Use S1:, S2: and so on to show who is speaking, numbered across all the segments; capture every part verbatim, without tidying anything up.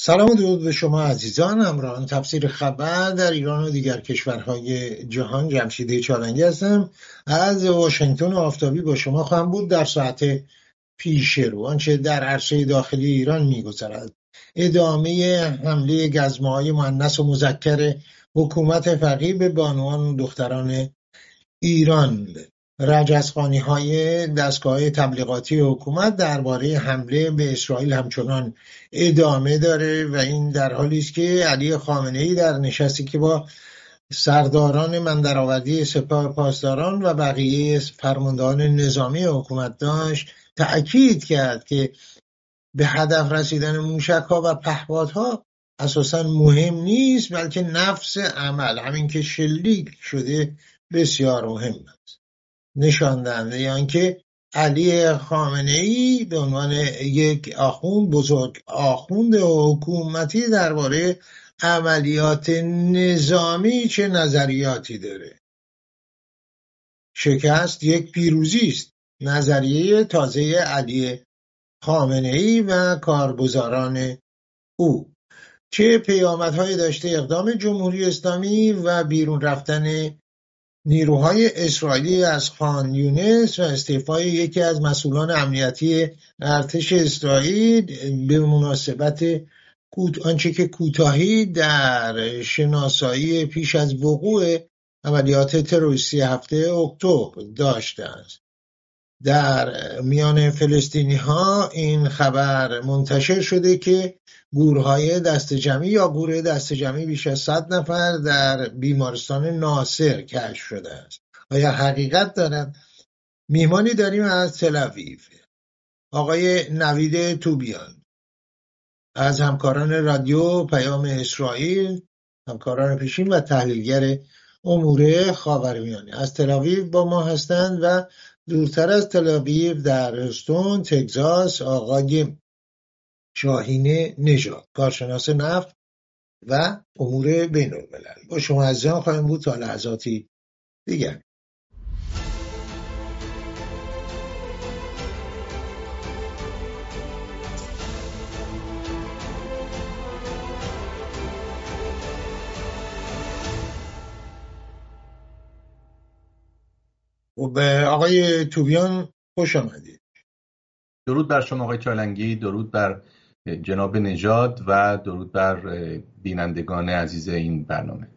S1: سلام و درود به شما عزیزان همراهان تفسیر خبر در ایران و دیگر کشورهای جهان. جمشید چالنگی هستم از واشنگتن آفتابی با شما خواهم بود در ساعت پیش رو. آنچه در عرصه داخلی ایران می‌گذرد ادامه حمله گزمه‌های مؤنث و مذکر حکومت فقیه به بانوان و دختران ایران. رجزخوانی‌های دستگاه تبلیغاتی حکومت درباره حمله به اسرائیل همچنان ادامه داره و این در حالی است که علی خامنه‌ای در نشستی که با سرداران مندرآوردی سپاه پاسداران و بقیه فرماندهان نظامی حکومت داشت تأکید کرد که به هدف رسیدن موشک‌ها و پهپادها اساساً مهم نیست، بلکه نفس عمل، همین که شلیک شده، بسیار مهم است. نشان دهنده آنکه علی خامنه‌ای به عنوان یک آخوند بزرگ آخوند حکومتی درباره عملیات نظامی چه نظریاتی داره. شکست یک پیروزی است. نظریه تازه علی خامنه‌ای و کارگزاران او چه پیامدهایی داشته اقدام جمهوری اسلامی و بیرون رفتن نیروهای اسرائیلی از خان یونس و استعفای یکی از مسئولان امنیتی ارتش اسرائیل به مناسبت آنچه که کوتاهی در شناسایی پیش از وقوع عملیات تروریستی هفته اکتبر داشته است. در میان فلسطینی ها این خبر منتشر شده که گورهای دست جمعی یا گروه دست جمعی بیش از صد نفر در بیمارستان ناصر کشف شده است. آیا حقیقت دارد؟ میهمانی داریم از تل‌آویو، آقای نوید توبیان، از همکاران رادیو پیام اسرائیل، همکاران پیشین و تحلیلگر امور خاورمیانه از تل‌آویو با ما هستند و دورتر از تل‌آویو در هوستون تگزاس آقای شاهین نژاد، کارشناس نفت و امور بین الملل. با شما عزیزان خواهیم بود تا لحظاتی دیگر. و به آقای توبیان خوش آمدید.
S2: درود بر شما آقای چالنگی، درود بر جناب نژاد و درود بر بینندگان عزیز این برنامه.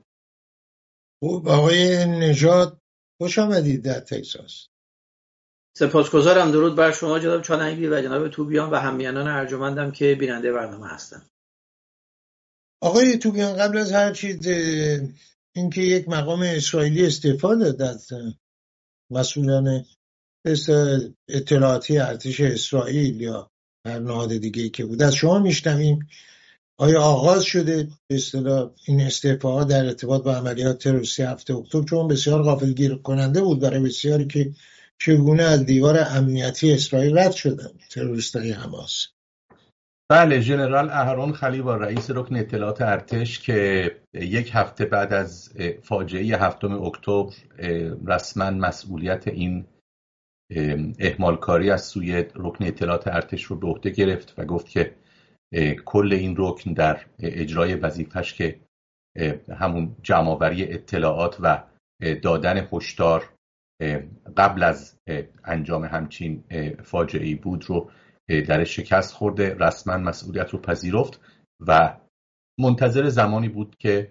S1: خب آقای نژاد خوش آمدید در تگزاس.
S3: سپاسگزارم. درود بر شما جناب چالنگی و جناب توبیان و هممیانان ارجمندم که بیننده برنامه هستن.
S1: آقای توبیان، قبل از هر چیز اینکه یک مقام اسرائیلی استعفا داد از مسئولان اطلاعاتی ارتش اسرائیل یا هر نهاد دیگه‌ای که بود، از شما میشنویم آیا آغاز شده به اصطلاح این استعفاها در ارتباط با عملیات تروریستی هفته اکتبر؟ چون بسیار غافلگیر کننده بود برای بسیاری که چگونه از دیوار امنیتی اسرائیل رد شدن تروریستای حماس.
S2: بله، ژنرال اهرون خلیبا رئیس رکن اطلاعات ارتش که یک هفته بعد از فاجعه هفتم اکتبر رسما مسئولیت این اهمالکاری از سوی رکن اطلاعات ارتش رو به عهده گرفت و گفت که کل این رکن در اجرای وظیفه‌اش که همون جمع‌آوری اطلاعات و دادن هشدار قبل از انجام همچین فاجعه‌ای بود رو در شکست خورده، رسما مسئولیت رو پذیرفت و منتظر زمانی بود که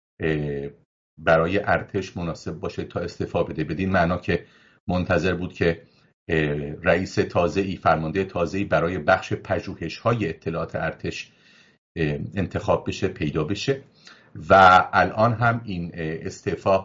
S2: برای ارتش مناسب باشه تا استعفا بده. بدین معنا که منتظر بود که رئیس تازه‌ای، فرمانده تازه‌ای برای بخش پژوهش‌های اطلاعات ارتش انتخاب بشه، پیدا بشه و الان هم این استعفا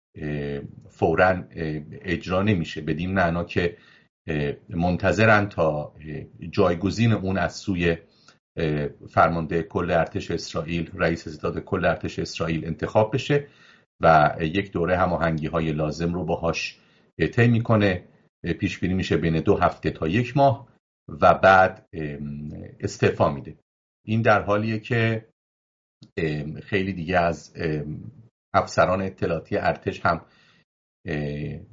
S2: فوراً اجرا نمیشه، بدین معنا که منتظرن تا جایگزین اون از سوی فرمانده کل ارتش اسرائیل، رئیس ستاد کل ارتش اسرائیل انتخاب بشه و یک دوره هماهنگی‌های لازم رو باهاش طی میکنه. پیش بینی میشه بین دو هفته تا یک ماه و بعد استعفا میده. این در حالیه که خیلی دیگه از افسران اطلاعاتی ارتش هم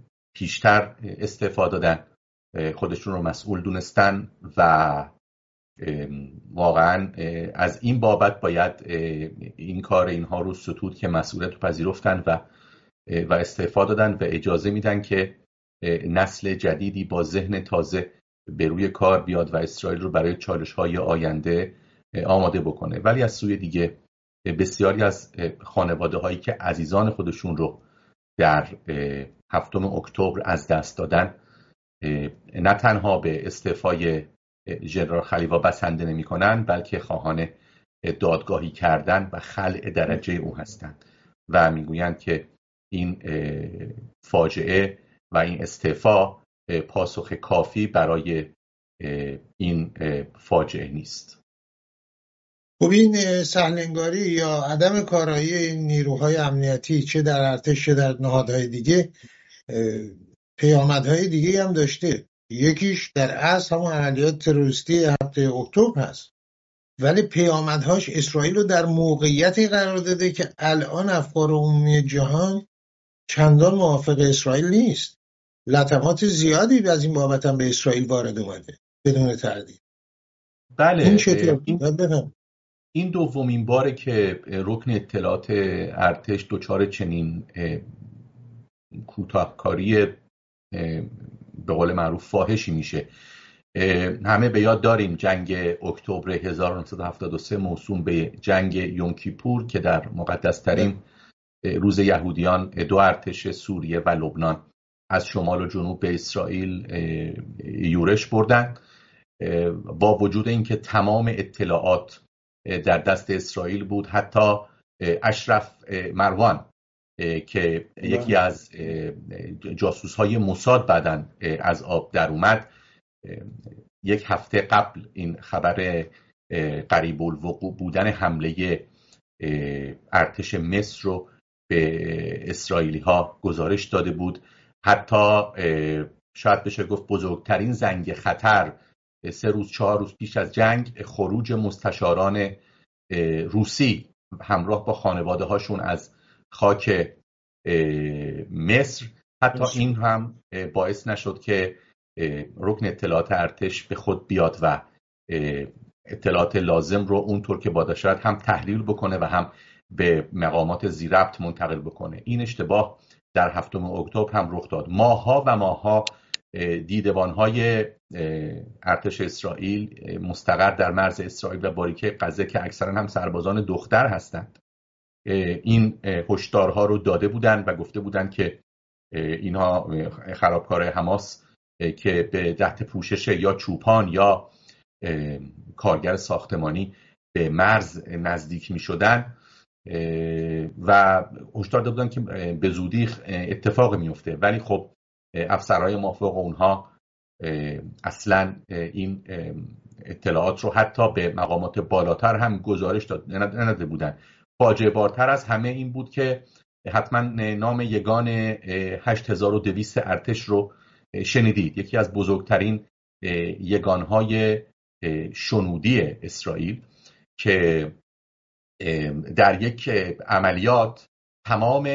S2: پیشتر استعفا دادن، خودشون رو مسئول دونستن و واقعا از این بابت باید این کار اینها رو ستود که مسئولیت رو پذیرفتن و و استعفا دادن و اجازه میدن که نسل جدیدی با ذهن تازه به روی کار بیاد و اسرائیل رو برای چالش‌های آینده آماده بکنه. ولی از سوی دیگه بسیاری از خانواده هایی که عزیزان خودشون رو در هفتم اکتبر از دست دادن نه تنها به استعفای ژنرال خلیفه بسنده نمی کنن، بلکه خواهان دادگاهی کردن و خلع درجه او هستند و میگویند که این فاجعه و این استعفا پاسخ کافی برای این فاجعه نیست.
S1: خب این سهلنگاری یا عدم کارایی این نیروهای امنیتی چه در ارتش چه در نهادهای دیگه پیامدهای دیگه هم داشته. یکیش در اصل همون عملیات تروریستی هفته اکتبر هست، ولی پیامدهاش اسرائیل رو در موقعیتی قرار داده که الان افکار عمومی جهان چندان موافق اسرائیل نیست. لطمات زیادی از این بابت هم به اسرائیل وارد اومده بدون تردید.
S2: بله
S1: این چطور؟
S2: این, این دومین باره که رکن اطلاعات ارتش دچار چنین کوتاهکاری به قول معروف فاحشی میشه. همه به یاد داریم جنگ اکتبر هزار و نهصد و هفتاد و سه موسوم به جنگ یوم کیپور که در مقدس‌ترین روز یهودیان دو ارتش سوریه و لبنان از شمال و جنوب به اسرائیل یورش بردن. با وجود اینکه تمام اطلاعات در دست اسرائیل بود، حتی اشرف مروان که یکی از جاسوس‌های موساد بعداً از آب در اومد، یک هفته قبل این خبر قریب الوقوع بودن حمله ارتش مصر رو به اسرائیلی ها گزارش داده بود. حتی شاید بشه گفت بزرگترین زنگ خطر سه روز چهار روز پیش از جنگ خروج مستشاران روسی همراه با خانواده هاشون از خاک مصر. حتی این هم باعث نشد که رکن اطلاعات ارتش به خود بیاد و اطلاعات لازم رو اونطور که باید شاید هم تحلیل بکنه و هم به مقامات ذی‌ربط منتقل بکنه. این اشتباه در هفتم اکتبر هم رخ داد. ماها و ماها دیدبان‌های ارتش اسرائیل مستقر در مرز اسرائیل و باریکه غزه که اکثرا هم سربازان دختر هستند این هشدارها رو داده بودند و گفته بودند که اینها خرابکار حماس که به تحت پوشش یا چوپان یا کارگر ساختمانی به مرز نزدیک می شدن و هشدار داده بودن که به زودی اتفاق می افته. ولی خب افسرهای موافق اونها اصلا این اطلاعات رو حتی به مقامات بالاتر هم گزارش نداده بودن. فاجعه بارتر از همه این بود که حتما نام یگان هشت هزار و دویست ارتش رو شنیدید. یکی از بزرگترین یگانهای شنودی اسرائیل که در یک عملیات تمام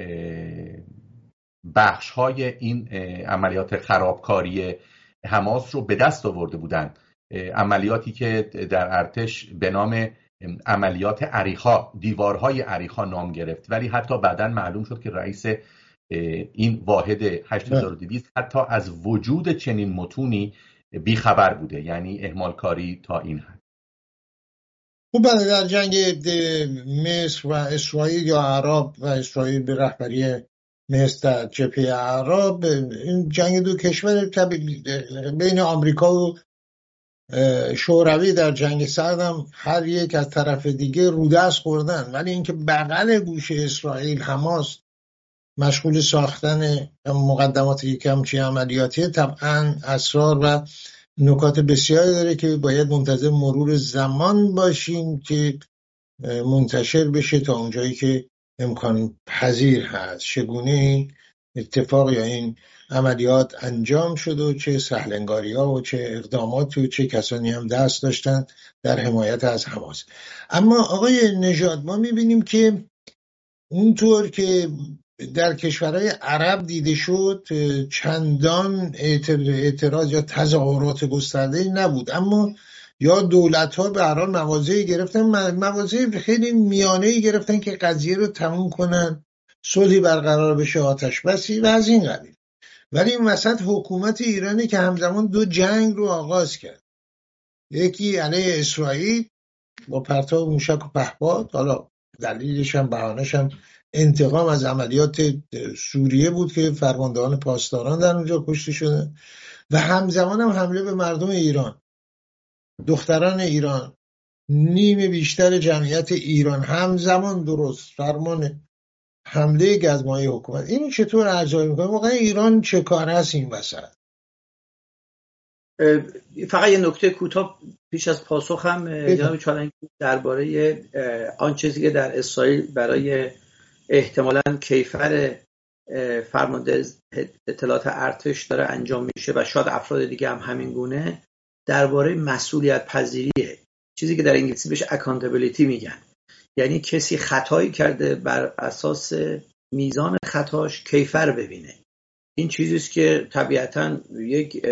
S2: بخش‌های این عملیات خرابکاری حماس رو به دست آورده بودند. عملیاتی که در ارتش به نام عملیات عریخا، دیوارهای عریخا نام گرفت، ولی حتی بعداً معلوم شد که رئیس این واحد هشت هزار و دویست حتی از وجود چنین متونی بیخبر بوده، یعنی اهمال کاری تا این حد.
S1: خب در جنگ مصر و اسرائیل یا عرب و اسرائیل به رهبری مصر در جبهه عرب، این جنگ دو کشور بین آمریکا و شوروی در جنگ سرد هم هر یک از طرف دیگه رودست خوردن، ولی اینکه بغل گوش اسرائیل حماس مشغول ساختن مقدمات یک همچین عملیاتی طبعا اسرار و نکات بسیاری داره که باید منتظر مرور زمان باشیم که منتشر بشه تا اونجایی که امکان پذیر هست چگونه این اتفاق یا این عملیات انجام شد و چه سهلنگاری ها و چه اقداماتی و چه کسانی هم دست داشتن در حمایت از حماس. اما آقای نژاد ما میبینیم که اونطور که در کشورهای عرب دیده شد چندان اعتراض یا تظاهرات گسترده‌ای نبود، اما یا دولت ها به هر حال مواضعی گرفتن، مواضع خیلی میانه‌ای گرفتن که قضیه رو تموم کنن، صلحی برقرار بشه، آتش بسی و از این قبیل. ولی این وسط حکومت ایرانی که همزمان دو جنگ رو آغاز کرد، یکی علیه اسرائیل با پرتاب موشک و پهپاد، حالا دلیلش هم بهانه‌ش هم انتقام از عملیات سوریه بود که فرماندهان پاسداران در اونجا کشته شده، و همزمان هم حمله به مردم ایران، دختران ایران، نیم بیشتر جمعیت ایران همزمان درست فرمان حمله گزمه‌های حکومت. اینو چطور ارزیابی می‌کنه؟ واقعا ایران چه کار هست این وسط؟
S3: فقط یه نکته کوتاه پیش از پاسخ هم جناب چالنگی درباره آن چیزی که در اسرائیل برای احتمالاً کیفر فرمانده اطلاعات ارتش داره انجام میشه و شاید افراد دیگه هم همین گونه، درباره مسئولیت پذیریه، چیزی که در انگلیسی بهش accountability میگن. یعنی کسی خطایی کرده، بر اساس میزان خطاش کیفر ببینه. این چیزیست که طبیعتاً یک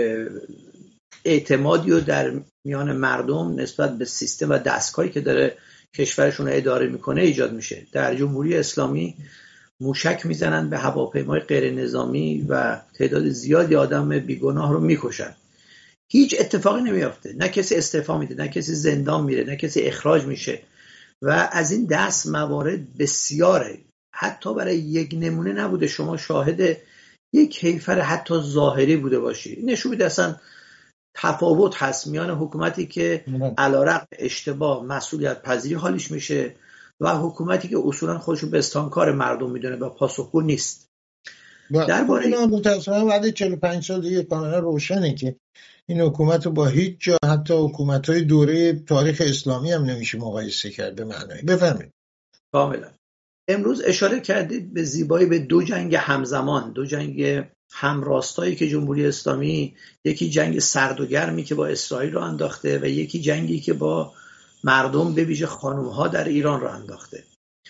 S3: اعتمادی رو در میان مردم نسبت به سیستم و دستگاهی که داره کشورشون اداره میکنه ایجاد میشه. در جمهوری اسلامی موشک میزنن به هواپیمای غیر نظامی و تعداد زیادی آدم بیگناه رو میکشن، هیچ اتفاقی نمیافته، نه کسی استعفا میده، نه کسی زندان میره، نه کسی اخراج میشه و از این دست موارد بسیاره. حتی برای یک نمونه نبوده شما شاهد یک کیفر حتی ظاهری بوده باشی. نشون میده اصلا تفاوت هست میان حکومتی که علیرغم اشتباه مسئولیت پذیری حالیش میشه و حکومتی که اصولا خودشو بستانکار مردم میدونه و پاسخگو نیست.
S1: درباره اینا متأسفانه بعد چهل و پنج سال دیگه کاملا روشنه که این حکومت رو با هیچ جا، حتی حکومت‌های دوره تاریخ اسلامی هم نمیشه مقایسه کرد به معنی. بفهمید.
S3: کاملا. امروز اشاره کردید به زیبایی به دو جنگ همزمان، دو جنگ همراستایی که جمهوری اسلامی، یکی جنگ سرد و گرمی که با اسرائیل رو انداخته و یکی جنگی که با مردم به ویژه خانم‌ها در ایران رو انداخته.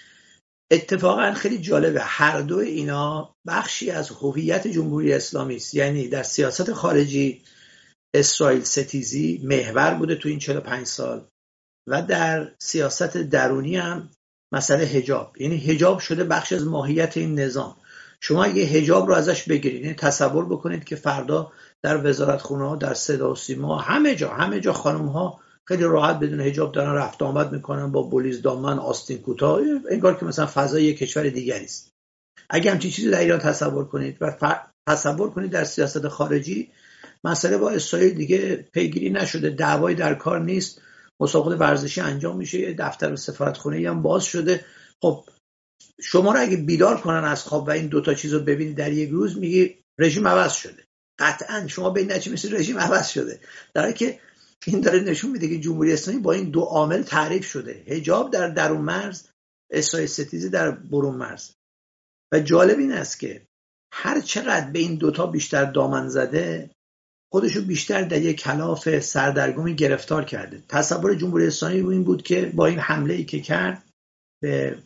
S3: اتفاقا خیلی جالبه، هر دو اینا بخشی از هویت جمهوری اسلامی است. یعنی در سیاست خارجی اسرائیل ستیزی محور بوده تو این چهل و پنج سال و در سیاست درونی هم مسئله حجاب، یعنی حجاب شده بخش از ماهیت این نظام. شما اگه حجاب رو ازش بگیرید، یعنی تصور بکنید که فردا در وزارتخونه‌ها، در صدا و سیما، همه جا همه جا خانم‌ها خیلی راحت بدون حجاب دارن رفت آمد میکنن با بولیز دامن، آستین کوتاه، انگار که مثلا فضای یک کشور دیگری است. اگه همچین چیزی در ایران تصور کنید و ف... تصور کنید در سیاست خارجی، مسئله با اسرائیل دیگه پیگیری نشده، دعوایی در کار نیست، مسابقات ورزشی انجام میشه، دفتر سفارتخونه‌ای هم باز شده. خب شما رو اگه بیدار کنن از خواب و این دوتا چیز رو ببینید در یک روز، میگی رژیم عوض شده. قطعا شما به این نتیجه میرسید رژیم عوض شده، در حالی که این داره نشون میده که جمهوری اسلامی با این دو عامل تعریف شده، حجاب در درون مرز، اسرائیل ستیزی در برون مرز. و جالب این است که هر چقدر به این دوتا بیشتر دامن زده، خودشو بیشتر در یک کلاف سردرگمی گرفتار کرده. تصور جمهوری اسلامی این بود که با این حمله‌ای که کرد به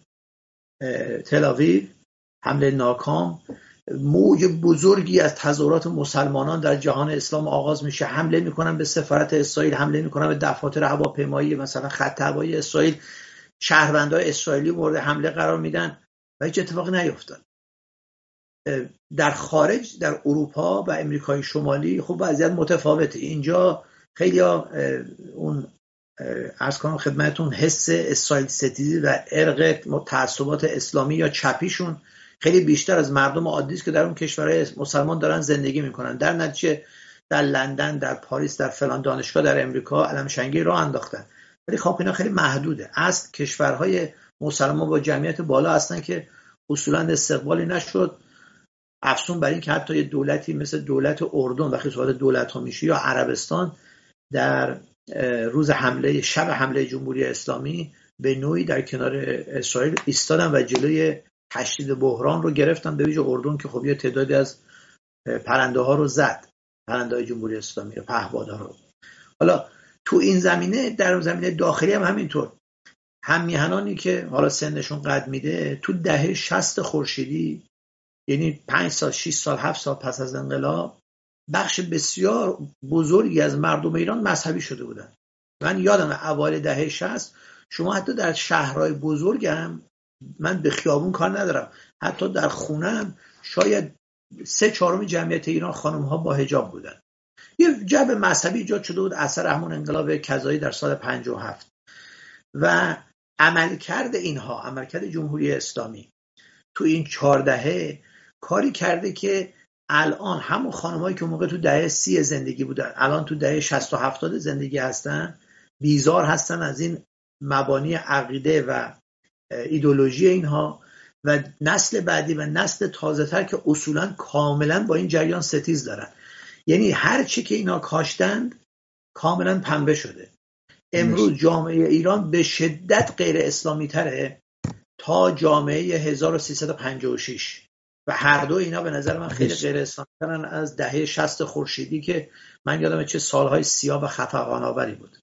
S3: تل آویو، حمله ناکام، موج بزرگی از تظاهرات مسلمانان در جهان اسلام آغاز میشه، حمله میکنن به سفارت اسرائیل، حمله میکنن به دفاتر هواپیمایی مثلا خط هوایی اسرائیل، شهروندان اسرائیلی مورد حمله قرار میدن و هیچ اتفاقی نیفتاد. در خارج، در اروپا و امریکای شمالی خب وضعیت متفاوته. اینجا خیلی اون عرض کنم خدمتون حس اسرائیل ستیزی و ارق تعصبات اسلامی یا چپیشون خیلی بیشتر از مردم عادی است که در اون کشورهای مسلمان دارن زندگی میکنن. در نتیجه در لندن، در پاریس، در فلان دانشگاه در امریکا علم شنگی راه انداختن، ولی خب اینا خیلی محدوده. اصل کشورهای مسلمان با جمعیت بالا هستن که اصولا استقبالی نشد، افسون بر این که حتی یه دولتی مثل دولت اردن وقتی صحبت دولت ها میشه یا عربستان، در روز حمله شب حمله جمهوری اسلامی به نوعی در کنار اسرائیل ایستادن و جلوی تشدید بحران رو گرفتن، به ویژه اردن که خب یه تعدادی از پرنده ها رو زد، پرنده های جمهوری اسلامی رو، پهپادها رو. حالا تو این زمینه، در زمینه داخلی هم همینطور، هم میهنانی که حالا سنشون قد میده تو دهه شصت خورشیدی، یعنی پنج سال، شش سال، هفت سال پس از انقلاب، بخش بسیار بزرگی از مردم ایران مذهبی شده بودن. من یادم اوایل دهه شصت شما حتی در شهرهای بزرگم، من به خیابون کار ندارم، حتی در خونم شاید سه چهارم جمعیت ایران خانم ها با حجاب بودن. یه جو مذهبی ایجاد شده بود اثر همون انقلاب کذایی در سال پنجاه و هفت و عملکرد اینها، عملکرد جمهوری اسلامی تو این چهار دهه کاری کرده که الان همون خانمایی که موقع تو دهه سی زندگی بودن الان تو دهه شصت و هفتاد زندگی هستن، بیزار هستن از این مبانی عقیده و ایدئولوژی اینها و نسل بعدی و نسل تازه تر که اصولا کاملا با این جریان ستیز دارن. یعنی هر چی که اینا کاشتند کاملا پنبه شده. امروز جامعه ایران به شدت غیر اسلامی تره تا جامعه هزار و سیصد و پنجاه و شش و هر دو اینا به نظر من خیلی غیر اسلامی ترن از دهه شصت خورشیدی که من یادمه چه سالهای سیاه و خفقان آوری بود.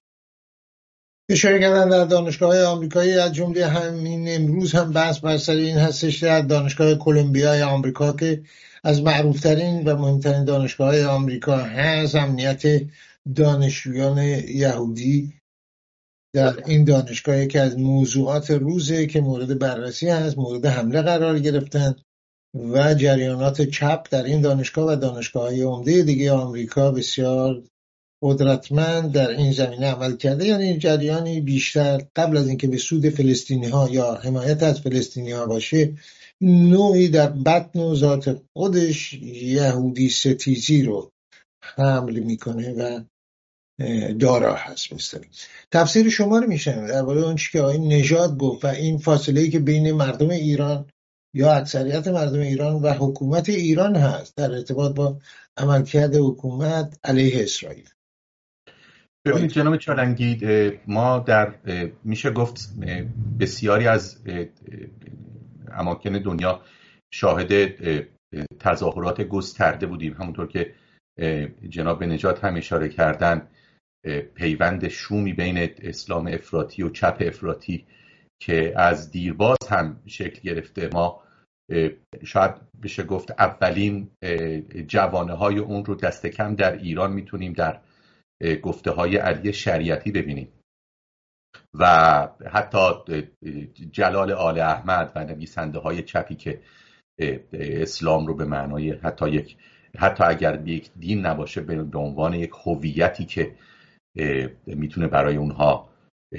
S1: اشاره کردن در دانشگاه‌های آمریکایی، از جمله همین امروز هم بحث بر سر این هستش در دانشگاه کلمبیا آمریکا که از معروفترین و مهمترین دانشگاه‌های آمریکا هست، امنیت دانشجویان یهودی در این دانشگاه که از موضوعات روزه که مورد بررسی هست، مورد حمله قرار گرفتن و جریانات چپ در این دانشگاه و دانشگاه‌های عمده دیگه آمریکا بسیار قدرتمند در این زمینه عمل کرده. یعنی این جریانی بیشتر قبل از اینکه به سود فلسطینی‌ها یا حمایت از فلسطینی‌ها باشه، نوعی در بطن و ذات خودش یهودی ستیزی رو حمل میکنه و دارا هست. مثلا تفسیر شما رو میشنم درباره اون چیزی که آقای نژاد گفت و این فاصله‌ای که بین مردم ایران یا اکثریت مردم ایران و حکومت ایران هست در ارتباط با عملکرد حکومت علیه اسرائیل.
S2: ببینید جناب چالنگی، ما در میشه گفت بسیاری از اماکن دنیا شاهد تظاهرات گسترده بودیم. همونطور که جناب نژاد هم اشاره کردن، پیوند شومی بین اسلام افراطی و چپ افراطی که از دیرباز هم شکل گرفته، ما شاید بشه گفت اولین جوانه های اون رو دست کم در ایران میتونیم در گفته های علی شریعتی ببینیم و حتی جلال آل احمد و نویسنده های چپی که اسلام رو به معنای حتی یک حتی اگر یک دین نباشه به عنوان یک هویتی که میتونه برای اونها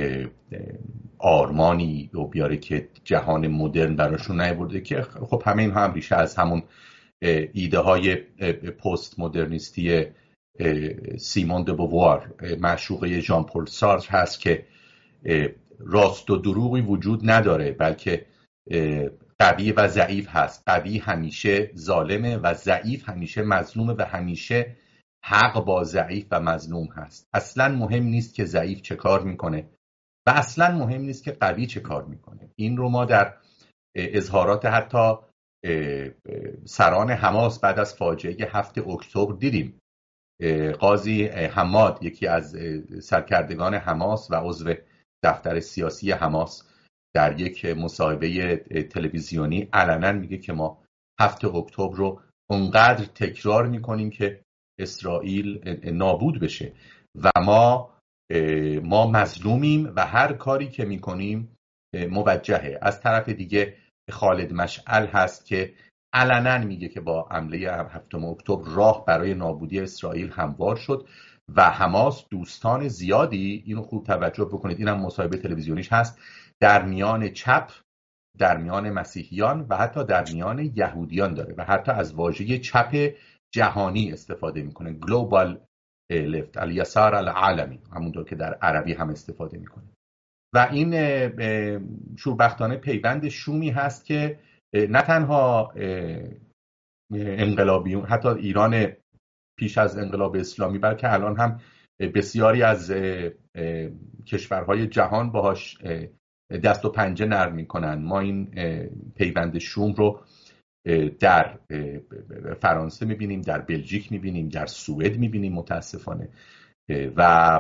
S2: آرمانی رو بیاره که جهان مدرن براشون نیاورده، که خب همه اینها هم ریشه از همون ایده های پست مدرنیستی سیمون د بووار، معشوقه ژان پل سارتر هست که راست و دروغی وجود نداره، بلکه قوی و ضعیف هست. قوی همیشه ظالمه و ضعیف همیشه مظلومه و همیشه حق با ضعیف و مظلوم هست. اصلا مهم نیست که ضعیف چه کار میکنه و اصلا مهم نیست که قوی چه کار میکنه. این رو ما در اظهارات حتی سران حماس بعد از فاجعه هفت اکتبر دیدیم. قاضی حماد، یکی از سرکردگان حماس و عضو دفتر سیاسی حماس، در یک مصاحبه تلویزیونی علنا میگه که ما هفت اکتبر رو اونقدر تکرار میکنیم که اسرائیل نابود بشه و ما ما مظلومیم و هر کاری که میکنیم موجهه. از طرف دیگه خالد مشعل هست که علنا میگه که با حمله هفتم اکتبر راه برای نابودی اسرائیل هموار شد و حماس دوستان زیادی، اینو خوب توجه بکنید، اینم مصاحبه تلویزیونیش هست، در میان چپ، در میان مسیحیان و حتی در میان یهودیان داره و حتی از واژه چپ جهانی استفاده میکنه، گلوبال لفت، الیسار العالمی، همونطور که در عربی هم استفاده میکنه. و این شوربختانه پیوند شومی هست که نه تنها انقلابیون، حتی ایران پیش از انقلاب اسلامی، بلکه الان هم بسیاری از کشورهای جهان باهاش دست و پنجه نرم میکنن. ما این پیوند شوم رو در فرانسه میبینیم، در بلژیک میبینیم، در سوئد میبینیم متاسفانه. و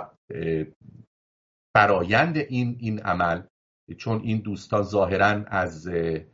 S2: فرایند این این عمل، چون این دوستان ظاهراً از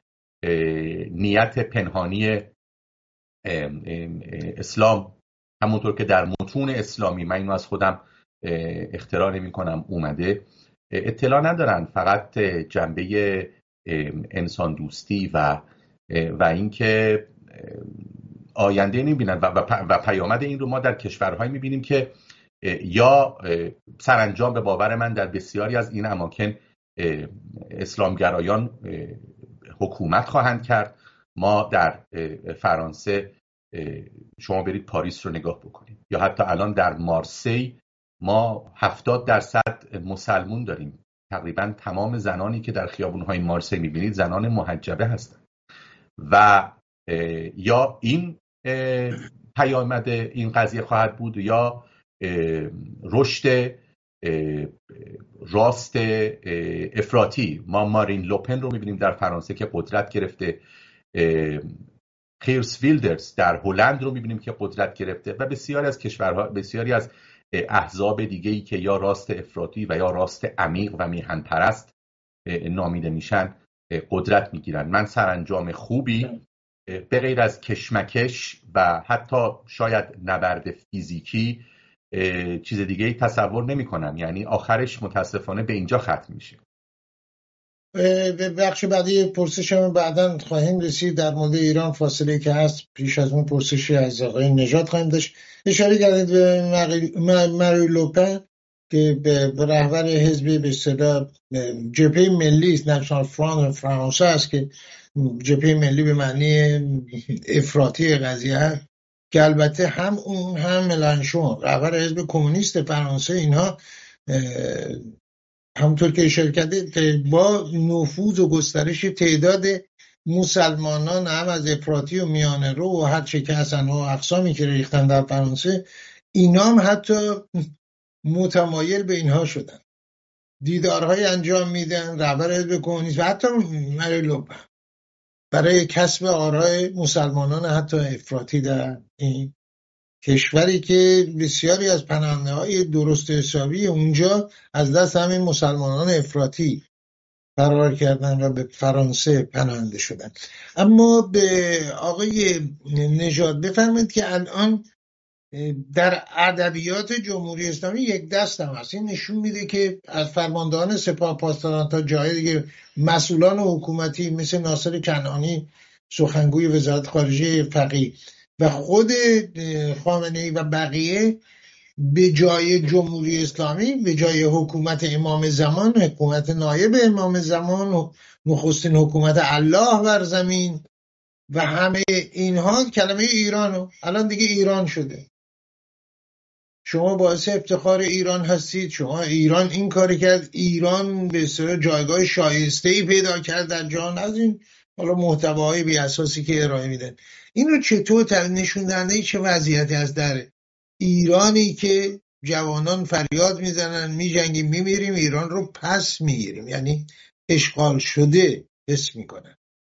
S2: نیت پنهانی اسلام، همونطور که در متون اسلامی، من اینو از خودم اختراع نمی کنم اومده، اطلاع ندارن، فقط جنبه انسان دوستی و و اینکه آینده نمیبینن و, و پیامد این رو ما در کشورهایی میبینیم که یا سرانجام به باور من در بسیاری از این اماکن اسلامگرایان حکومت خواهند کرد. ما در فرانسه شما برید پاریس رو نگاه بکنید، یا حتی الان در مارسی ما هفتاد درصد مسلمون داریم. تقریبا تمام زنانی که در خیابون‌های مارسی میبینید زنان محجبه هستند. و یا این پیامد این قضیه خواهد بود، یا رشد راست افراطی. ما مارین لوپن رو میبینیم در فرانسه که قدرت گرفته، خیرس ویلدرز در هلند رو میبینیم که قدرت گرفته، و بسیاری از کشورها، بسیاری از احزاب دیگه‌ای که یا راست افراطی و یا راست عمیق و میهن پرست نامیده میشن قدرت میگیرن. من سرانجام خوبی به غیر از کشمکش و حتی شاید نبرد فیزیکی چیز دیگه ای تصور نمی کنم. یعنی آخرش متاسفانه به اینجا ختم میشه.
S1: به بخش بعدی پرسشم بعداً خواهیم رسید در مورد ایران. فاصله که هست پیش از اون پرسشی از آقای نژاد خواهیم داشت. اشاره کردید به ماری لوپن که به رهبر حزب به اصطلاح جبهه ملی نشنال فرانت فرانسه است که جبهه ملی به معنی افراطی قضیه هست، که البته هم اون هم ملانشون رهبر حزب کمونیست فرانسه، اینها همونطور که اشاره کردید با نفوذ و گسترش تعداد مسلمانان هم از افراطی و میانه رو و هر چه که هستن و اقسامی که ریختن در فرانسه، اینا هم حتی متمایل به اینها شدن، دیدارهای انجام میدن رهبر حزب کمونیست و حتی ماری لوپن برای کسب آرای مسلمانان حتی افراطی در این کشوری که بسیاری از پناهنده های درست حسابی اونجا از دست همین مسلمانان افراطی فرار کردن و به فرانسه پناهنده شدن. اما به آقای نژاد بفرمایید که الان در ادبیات جمهوری اسلامی یک دست هم هست. این نشون میده که از فرماندهان سپاه پاسداران تا جای دیگه مسئولان حکومتی مثل ناصر کنعانی سخنگوی وزارت خارجه فقیه و خود خامنه‌ای و بقیه به جای جمهوری اسلامی، به جای حکومت امام زمان، حکومت نایب امام زمان و نخستین حکومت الله بر زمین و همه اینها کلمه ایرانو الان دیگه ایران شده. شما باعث افتخار ایران هستید، شما ایران این کاری کرد، ایران به اصطلاح جایگاه شایسته‌ای پیدا کرد در جهان. از این حالا محتواهای بی اساسی که ارائه میدن، این رو چطور نشون دهنده چه وضعیتی هست در ایرانی که جوانان فریاد میزنن میجنگیم میمیریم، ایران رو پس میگیریم، یعنی اشغال شده حس میکنن.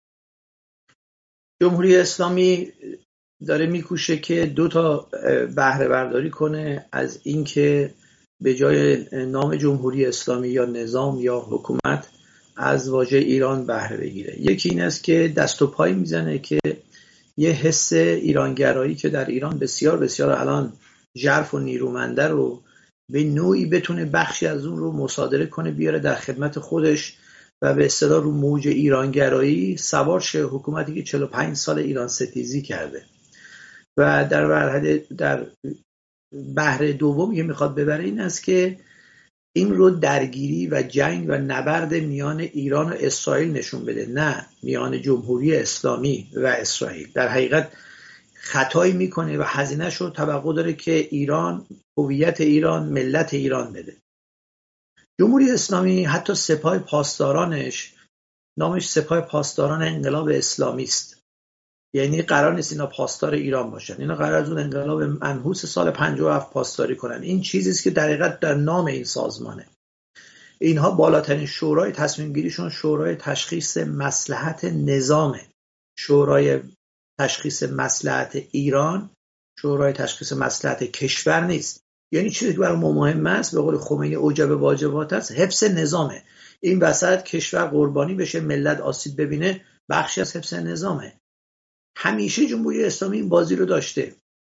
S3: جمهوری اسلامی داره میکوشه که دو تا بهره برداری کنه از اینکه به جای نام جمهوری اسلامی یا نظام یا حکومت از واژه ایران بهره بگیره. یکی این است که دست و پای میزنه که یه حس ایرانگرایی که در ایران بسیار بسیار الان ژرف و نیرومنده رو به نوعی بتونه بخشی از اون رو مصادره کنه بیاره در خدمت خودش و به اصطلاح رو موج ایرانگرایی سوار شه، حکومتی که چهل و پنج سال ایران ستیزی کرده. و در برحد در بهره دوم که میخواد ببره این است که این رو درگیری و جنگ و نبرد میان ایران و اسرائیل نشون بده، نه میان جمهوری اسلامی و اسرائیل. در حقیقت خطایی میکنه و هزینه‌اش رو توقع داره که ایران، هویت ایران، ملت ایران بده. جمهوری اسلامی حتی سپاه پاسدارانش نامش سپاه پاسداران انقلاب اسلامی است. یعنی قرار نیست اینا پاسدار ایران باشن، اینا قرار از اون انقلاب منحوس سال پنجاه و هفت پاسداری کنن. این چیزی است که در حقیقت در نام این سازمانه. اینها بالاترین شورای تصمیم گیریشون شورای تشخیص مصلحت نظامه، شورای تشخیص مصلحت ایران، شورای تشخیص مصلحت کشور نیست. یعنی چیزی که برای ما مهم است، به قول خمینی اوجب واجبات است، حفظ نظامه. این وسط کشور قربانی بشه، ملت آسیب ببینه، بخشی از حفظ نظامه. همیشه جمهوری اسلامی این بازی رو داشته.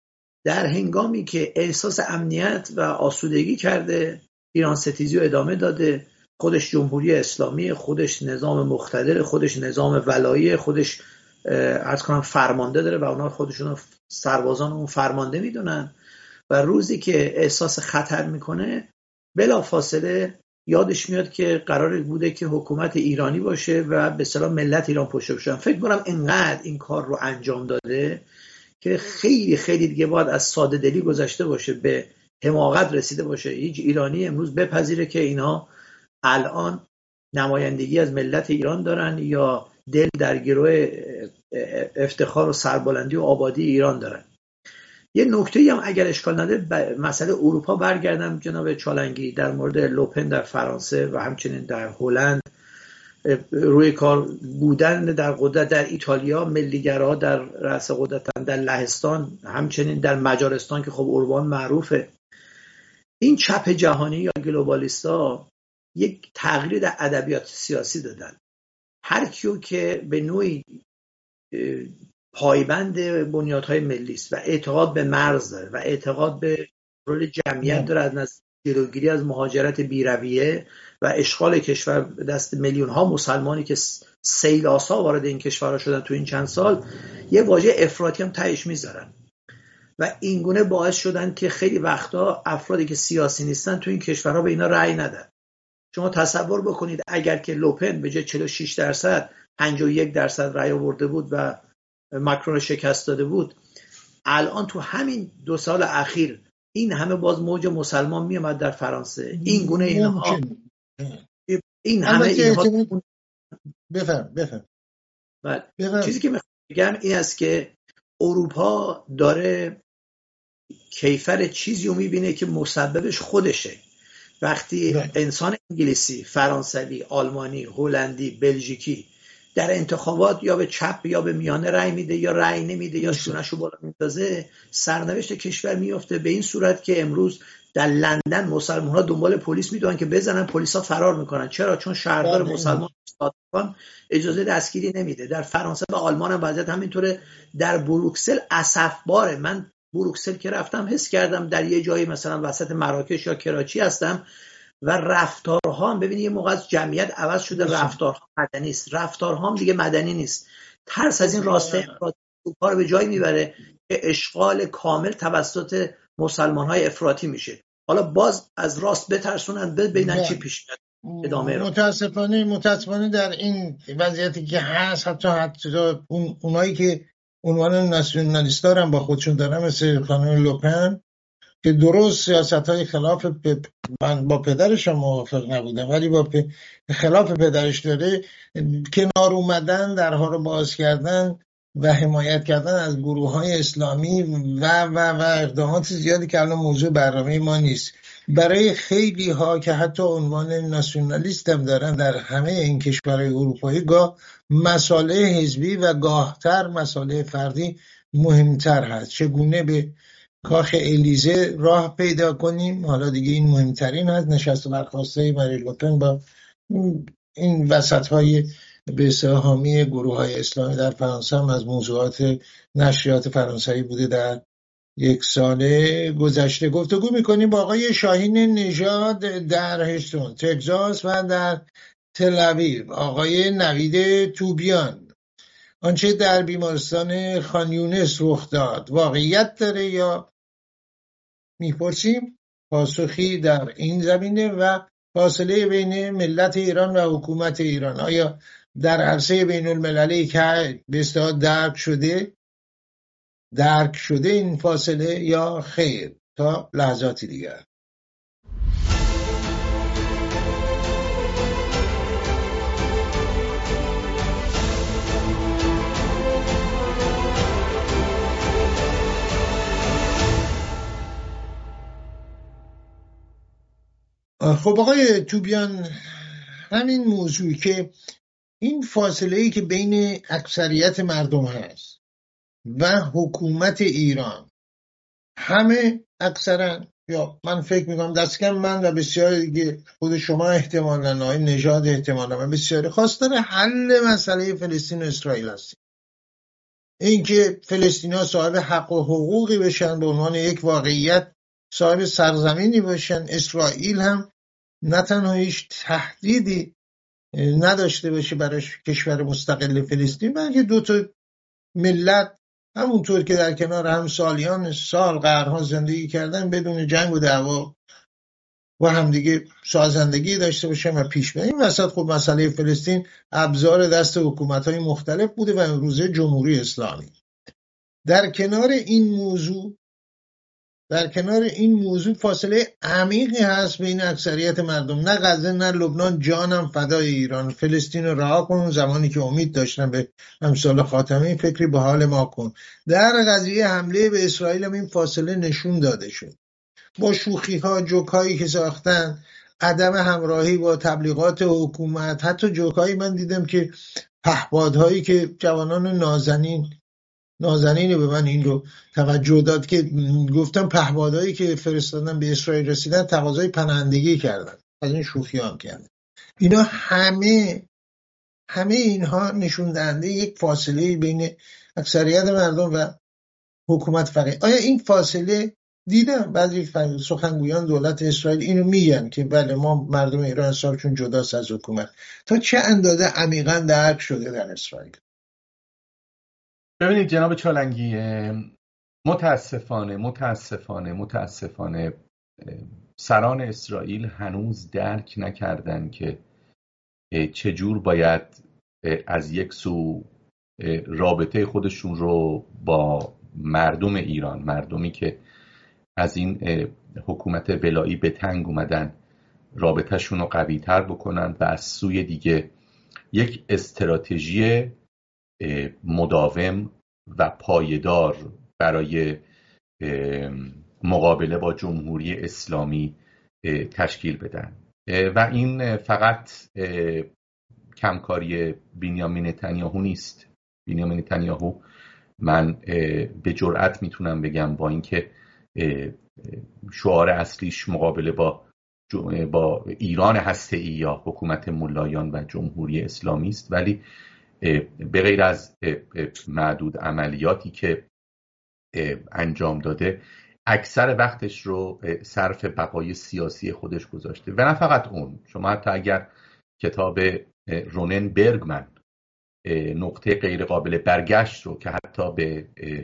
S3: در هنگامی که احساس امنیت و آسودگی کرده، ایران ستیزی رو ادامه داده، خودش جمهوری اسلامی، خودش نظام مقتدر، خودش نظام ولایی، خودش عرض کنم فرمانده داره و اونا خودشون سربازان اون فرمانده میدونن و روزی که احساس خطر میکنه بلا فاصله یادش میاد که قرار بوده که حکومت ایرانی باشه و به اصطلاح ملت ایران پشت بشن. فکر کنم اینقدر این کار رو انجام داده که خیلی خیلی دیگه باید از ساده دلی گذشته باشه به حماقت رسیده باشه. هیچ ایرانی امروز بپذیره که اینا الان نمایندگی از ملت ایران دارن یا دل در گروه افتخار و سربلندی و آبادی ایران دارن. یه نکته هم اگر اشکال نداره مسئله اروپا برگردم جناب چالنگی، در مورد لوپن در فرانسه و همچنین در هلند روی کار بودن در قدرت، در ایتالیا ملیگرا در رأس قدرتن، در لهستان، همچنین در مجارستان که خب اوربان معروفه. این چپ جهانی یا گلوبالیستا یک تغییر در ادبیات سیاسی دادن. هر کیو که به نوعی پایبند بنیادهای ملی است و اعتقاد به مرز داره و اعتقاد به رول جمعیت داره از نظر جلوگیری از مهاجرت بی‌رویه و اشغال کشور به دست میلیون ها مسلمانی که سیلاسا وارد این کشورها شدن تو این چند سال، یه واژه افراطی هم تهش میذارن و این گونه باعث شدن که خیلی وقتا افرادی که سیاسی نیستن تو این کشورها به اینا رأی ندن. شما تصور بکنید اگر که لوپن به جای چهل و شش درصد پنجاه و یک درصد رأی آورده بود و ماکرون رو شکست داده بود، الان تو همین دو سال اخیر این همه باز موج مسلمان میامد در فرانسه. این گونه اینها این همه اینها
S1: بفهم بفهم
S3: بفهم چیزی که میخوام بگم این است که اروپا داره کیفر چیزی رو میبینه که مسببش خودشه. وقتی ده. انسان انگلیسی، فرانسوی، آلمانی، هلندی، بلژیکی در انتخابات یا به چپ یا به میانه رأی میده یا رأی نمیده یا شونه‌شو بالا میندازه، سرنوشت کشور میفته به این صورت که امروز در لندن مسلمان‌ها دنبال پلیس میدونن که بزنن، پلیسا فرار میکنن. چرا؟ چون شهردار مسلمان اجازه دستگیری نمیده. در فرانسه و آلمان هم وضعیت همینطوره. در بروکسل اسفباره. من بروکسل که رفتم حس کردم در یه جایی مثلا وسط مراکش یا کراچی هستم و رفتارها هم ببینید یه موقع از جمعیت عوض شده، رفتارها مدنی است، رفتارها هم دیگه مدنی نیست. ترس از این راسته افراطی رو به جایی میبره که اشغال کامل توسط مسلمان‌های افراطی میشه. حالا باز از راست بترسونن ببینن چی پیش میاد ادامه رو.
S1: متاسفانه متاسفانه در این وضعیتی که هست حتی حتی اون اونایی که عنوان ناسیونالیست دارن با خودشون دارن مثل خانم لوپن که درست سیاست‌های خلاف پ... من با پدرش هم موافق نبودم ولی با پ... خلاف پدرش داره، کنار اومدن، درها رو باز کردن و حمایت کردن از گروه‌های اسلامی و و و اقدامات زیادی که الان موضوع برنامه ما نیست. برای خیلی ها که حتی عنوان ناسیونالیست هم دارن در همه این کشورهای اروپایی، گاه مسائل حزبی و گاهتر مسائل فردی مهمتر هست. چگونه به کاخ الیزه راه پیدا کنیم، حالا دیگه این مهمترین هست. نشست و برخاسته ماری لوپن با این وسط‌های به سهامی گروه‌های اسلامی در فرانسه هم از موضوعات نشریات فرانسوی بوده. در یک سال گذشته گفتگو میکنیم با آقای شاهین نژاد در هشتون تگزاس و در تل اویو، آقای نوید توبیان. آنچه در بیمارستان خان یونس رخ داد واقعیت داره یا میپرسیم؟ پاسخی در این زمینه و فاصله بین ملت ایران و حکومت ایران آیا در عرصه بین المللی که به اصطلاح درک شده درک شده این فاصله یا خیر؟ تا لحظاتی دیگر. خب آقای توبیان، همین موضوع که این فاصله‌ای که بین اکثریت مردم هست و حکومت ایران، همه اکثرا، یا من فکر میکنم دست کم من و بسیاری دیگه، خود شما احتمالاً، آقای نژاد احتمالاً و بسیاری، خواستار حل مسئله فلسطین و اسرائیل هستیم. اینکه فلسطینی‌ها صاحب حق و حقوقی بشن، به عنوان یک واقعیت صاحب سرزمینی باشن. اسرائیل هم نه تنها هیچ تهدیدی نداشته باشه برای کشور مستقل فلسطین، بلکه دو تا ملت همونطور که در کنار هم سالیان سال قرنها زندگی کردن بدون جنگ و دعوا و همدیگه سازندگی داشته باشن و پیش برن. این وسط خب مسئله فلسطین ابزار دست حکومت‌های مختلف بوده و امروزه جمهوری اسلامی. در کنار این موضوع در کنار این موضوع فاصله عمیقی هست بین اکثریت مردم. نه غزه نه لبنان جانم فدای ایران، فلسطین رو رها کن. زمانی که امید داشتن به امثال خاتمی فکری به حال ما کن. در قضیه حمله به اسرائیل هم این فاصله نشون داده شد با شوخی ها جوک هایی که ساختن، عدم همراهی با تبلیغات حکومت. حتی جوک هایی من دیدم که پهپادهایی که جوانان نازنین نازنینی به من این رو توجه داد که گفتم پهپادهایی که فرستادن به اسرائیل رسیدن تقاضای پناهندگی کردن، از این شوخی هم کردن. اینا همه همه اینها نشون دهنده یک فاصله بین اکثریت مردم و حکومت فقیه. آیا این فاصله دیدم بعضی سخنگویان دولت اسرائیل اینو میگن که بله ما مردم ایران حسابشون جداست از حکومت. تا چه اندازه عمیقا درک شده در اسرائیل؟
S2: ببینید جناب چالنگی، متاسفانه متاسفانه متاسفانه سران اسرائیل هنوز درک نکردن که چجور باید از یک سو رابطه خودشون رو با مردم ایران، مردمی که از این حکومت ولایی به تنگ اومدن، رابطهشون رو قوی تر بکنن و از سوی دیگه یک استراتژی مداوم و پایدار برای مقابله با جمهوری اسلامی تشکیل بدن. و این فقط کمکاری بنیامین نتانیاهو نیست. بنیامین نتانیاهو من به جرئت میتونم بگم با اینکه شعار اصلیش مقابله با با ایران هسته‌ای یا حکومت ملایان و جمهوری اسلامی است، ولی به غیر از معدود عملیاتی که انجام داده اکثر وقتش رو صرف بقای سیاسی خودش گذاشته. و نه فقط اون، شما حتی اگر کتاب رونن برگمن نقطه غیر قابل برگشت رو که حتی به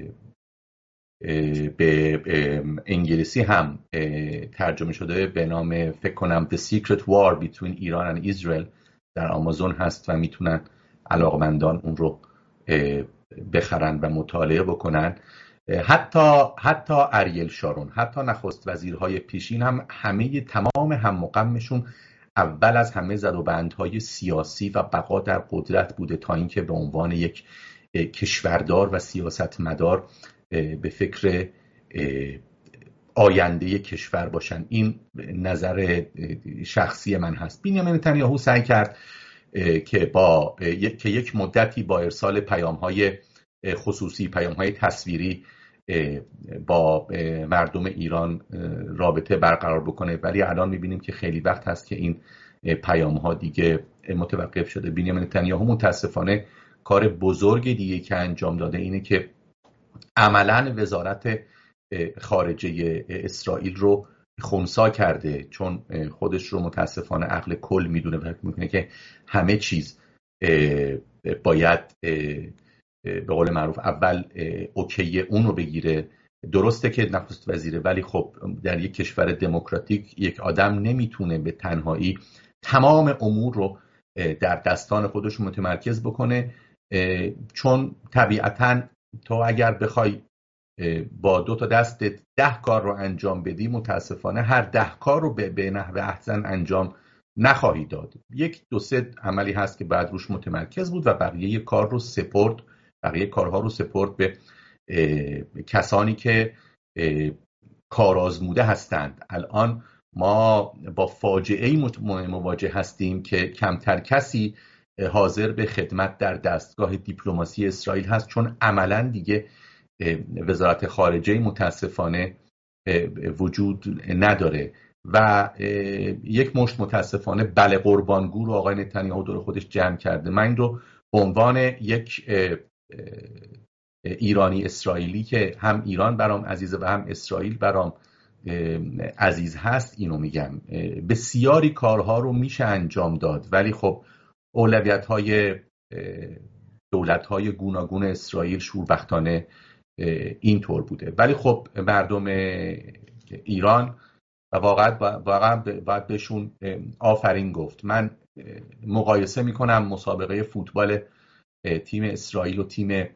S2: به انگلیسی هم ترجمه شده به نام فکر کنم The Secret War Between Iran and Israel در آمازون هست و میتونن علاقمندان اون رو بخرن و مطالعه بکنن. حتی حتی اریل شارون، حتی نخست وزیرهای پیشین هم همه تمام هم و غمشون اول از همه زد و بندهای سیاسی و بقا در قدرت بوده تا اینکه به عنوان یک کشوردار و سیاستمدار به فکر آینده کشور باشن. این نظر شخصی من هست. بنیامین نتانیاهو سعی کرد که با که یک مدتی با ارسال پیام‌های خصوصی، پیام‌های تصویری با مردم ایران رابطه برقرار بکنه، ولی الان می‌بینیم که خیلی وقت هست که این پیام‌ها دیگه متوقف شده. بنیامین نتانیاهو متاسفانه کار بزرگ دیگه که انجام داده اینه که عملاً وزارت خارجه اسرائیل رو خنثی کرده، چون خودش رو متاسفانه عقل کل میدونه و میدونه که همه چیز باید به قول معروف اول اوکی اون رو بگیره. درسته که نخست وزیره، ولی خب در یک کشور دموکراتیک یک آدم نمیتونه به تنهایی تمام امور رو در دستان خودش متمرکز بکنه، چون طبیعتاً تو اگر بخوای با دو تا دست ده کار رو انجام بدی، متاسفانه هر ده کار رو به نحو احسن انجام نخواهی داد. یک دو سه عملی هست که بعد روش متمرکز بود و بقیه کار رو سپرد بقیه کارها رو سپرد به کسانی که کارآزموده هستند. الان ما با فاجعه‌ای مواجه هستیم که کمتر کسی حاضر به خدمت در دستگاه دیپلماسی اسرائیل هست، چون عملاً دیگه وزارت خارجه متاسفانه وجود نداره و یک مشت متاسفانه بله قربانگو رو آقای نتانیاهو دور خودش جمع کرده. من این رو به عنوان یک ایرانی اسرائیلی که هم ایران برام عزیزه و هم اسرائیل برام عزیز هست اینو میگم. بسیاری کارها رو میشه انجام داد، ولی خب اولویت های دولت های گوناگون اسرائیل شوربختانه اینطور بوده. ولی خب مردم ایران و واقعا واقعا باید بهشون آفرین گفت. من مقایسه میکنم مسابقه فوتبال تیم اسرائیل و تیم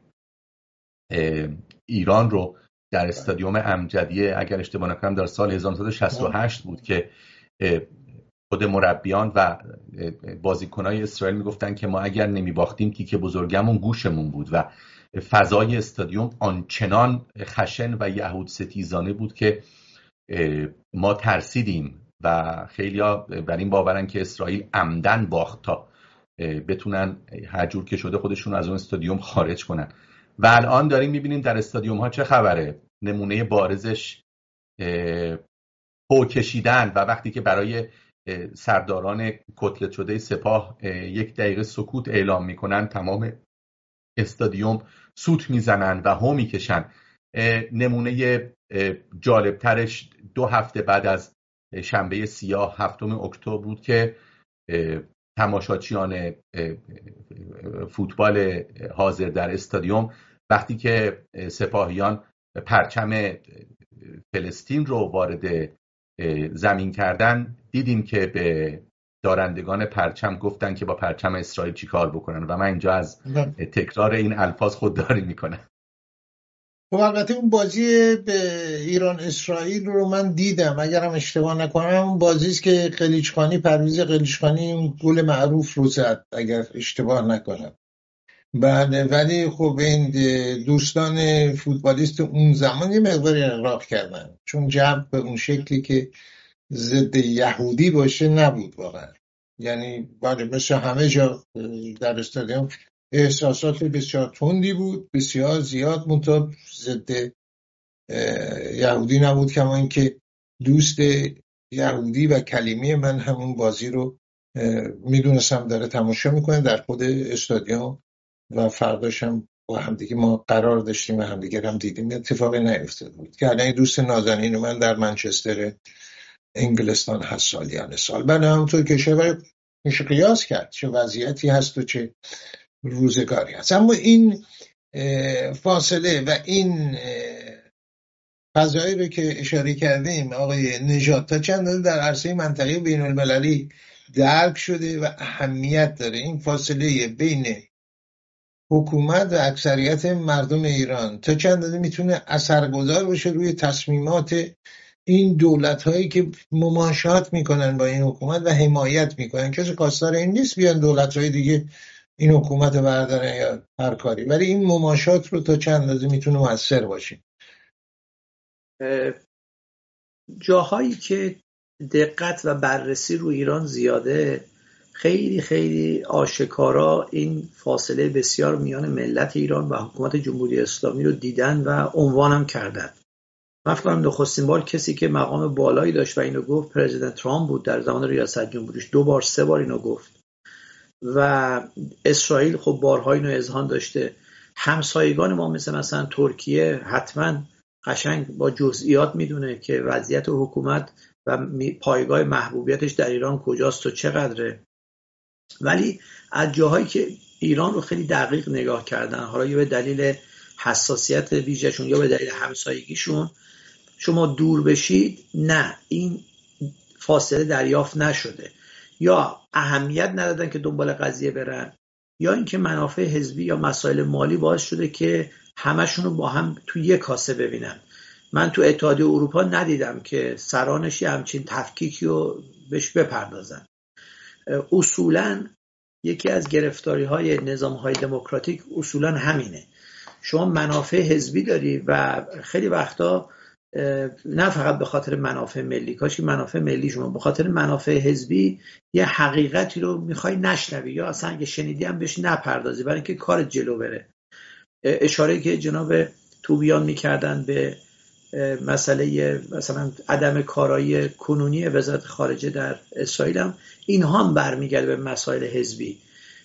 S2: ایران رو در استادیوم امجدیه، اگر اشتباه نکنم در سال هزار و نهصد و شصت و هشت بود که خود مربیان و بازیکنای اسرائیل میگفتن که ما اگر نمیباختیم تیکه بزرگمون گوشمون بود و فضای استادیوم آنچنان خشن و یهود ستیزانه بود که ما ترسیدیم و خیلیا بر این باورن که اسرائیل عمدن باخت تا بتونن هر جور که شده خودشون از اون استادیوم خارج کنن. و الان داریم میبینیم در استادیوم ها چه خبره. نمونه بارزش پو کشیدن و وقتی که برای سرداران کتلت شده سپاه یک دقیقه سکوت اعلام میکنن تمام استادیوم سوت میزنن و هو میکشن. نمونه جالبترش دو هفته بعد از شنبه سیاه هفتم اکتبر بود که تماشاچیان فوتبال حاضر در استادیوم وقتی که سپاهیان پرچم فلسطین رو وارد زمین کردن، دیدیم که به دارندگان پرچم گفتن که با پرچم اسرائیل چی کار بکنن و من اینجا از تکرار این الفاظ خودداری میکنم.
S1: خب البته اون بازی به ایران اسرائیل رو من دیدم، اگرم اشتباه نکنم اون بازی است که قلیچخانی پرویز قلیچخانی اون گل معروف رو زد اگر اشتباه نکنم. بله، ولی خب این دوستان فوتبالیست اون زمان یه مقداری اغراق کردن، چون جو به اون شکلی که ضد یهودی باشه نبود واقعا. یعنی بله مثل همه جا در استادیوم احساسات بسیار تندی بود، بسیار زیاد، منتها ضد یهودی نبود. کما اینکه دوست یهودی و کلیمی من همون بازی رو میدونستم داره تماشا میکنه در خود استادیوم و فرداش هم با همدیگه ما قرار داشتیم و همدیگه هم دیدیم. اتفاقی نیفتاده بود که الان دوست نازنین من در منچستر انگلستان هست سالیان سال. بله همونطور که شبه میشه قیاس کرد چه وضعیتی هست و چه روزگاری هست. اما این فاصله و این فضایی رو که اشاره کردیم آقای نژاد تا چند در عرصه منطقه بین المللی درک شده و اهمیت داره. این فاصله بین حکومت و اکثریت مردم ایران تا چند میتونه اثرگذار باشه روی تصمیمات این دولت هایی که مماشات میکنن با این حکومت و حمایت میکنن. کسی خواستار این نیست بیان دولت های دیگه این حکومت رو بردارن یا هر کاری، ولی این مماشات رو تا چند اندازه میتونه مؤثر باشه.
S3: جاهایی که دقت و بررسی رو ایران زیاده، خیلی خیلی آشکارا این فاصله بسیار میان ملت ایران و حکومت جمهوری اسلامی رو دیدن و عنوانم کردن. من فکر کنم نخستین بار کسی که مقام بالایی داشت و اینو گفت پرزیدنت ترامپ بود در زمان ریاست جمهوریش. دو بار سه بار اینو گفت و اسرائیل خب بارها اینو اذعان داشته. همسایگان ما مثل مثلا ترکیه حتما قشنگ با جزئیات میدونه که وضعیت حکومت و پایگاه محبوبیتش در ایران کجاست و چقدره. ولی از جاهایی که ایران رو خیلی دقیق نگاه کردن، حالا یا به دلیل حساسیت ویژه‌شون یا به دلیل همسایگیشون، شما دور بشید نه این فاصله دریافت نشده، یا اهمیت ندادن که دنبال قضیه برن، یا اینکه منافع حزبی یا مسائل مالی باعث شده که همشون رو با هم تو یک کاسه ببینن. من تو اتحادیه اروپا ندیدم که سرانش همچین تفکیکی رو بهش بپردازن. اصولاً یکی از گرفتاری های نظام های دموکراتیک اصولاً همینه. شما منافع حزبی داری و خیلی وقتا نه فقط به خاطر منافع ملی، کاش که منافع ملی شما به خاطر منافع حزبی یه حقیقتی رو میخوای نشنوی یا اصلا اگه شنیدی هم بهش نپردازی برای اینکه کار جلو بره. اشاره که جناب توبیان میکردن به مسئله مثلا عدم کارایی کنونی وزارت خارجه در اسرائیل هم اینها هم برمیگرده به مسائل حزبی.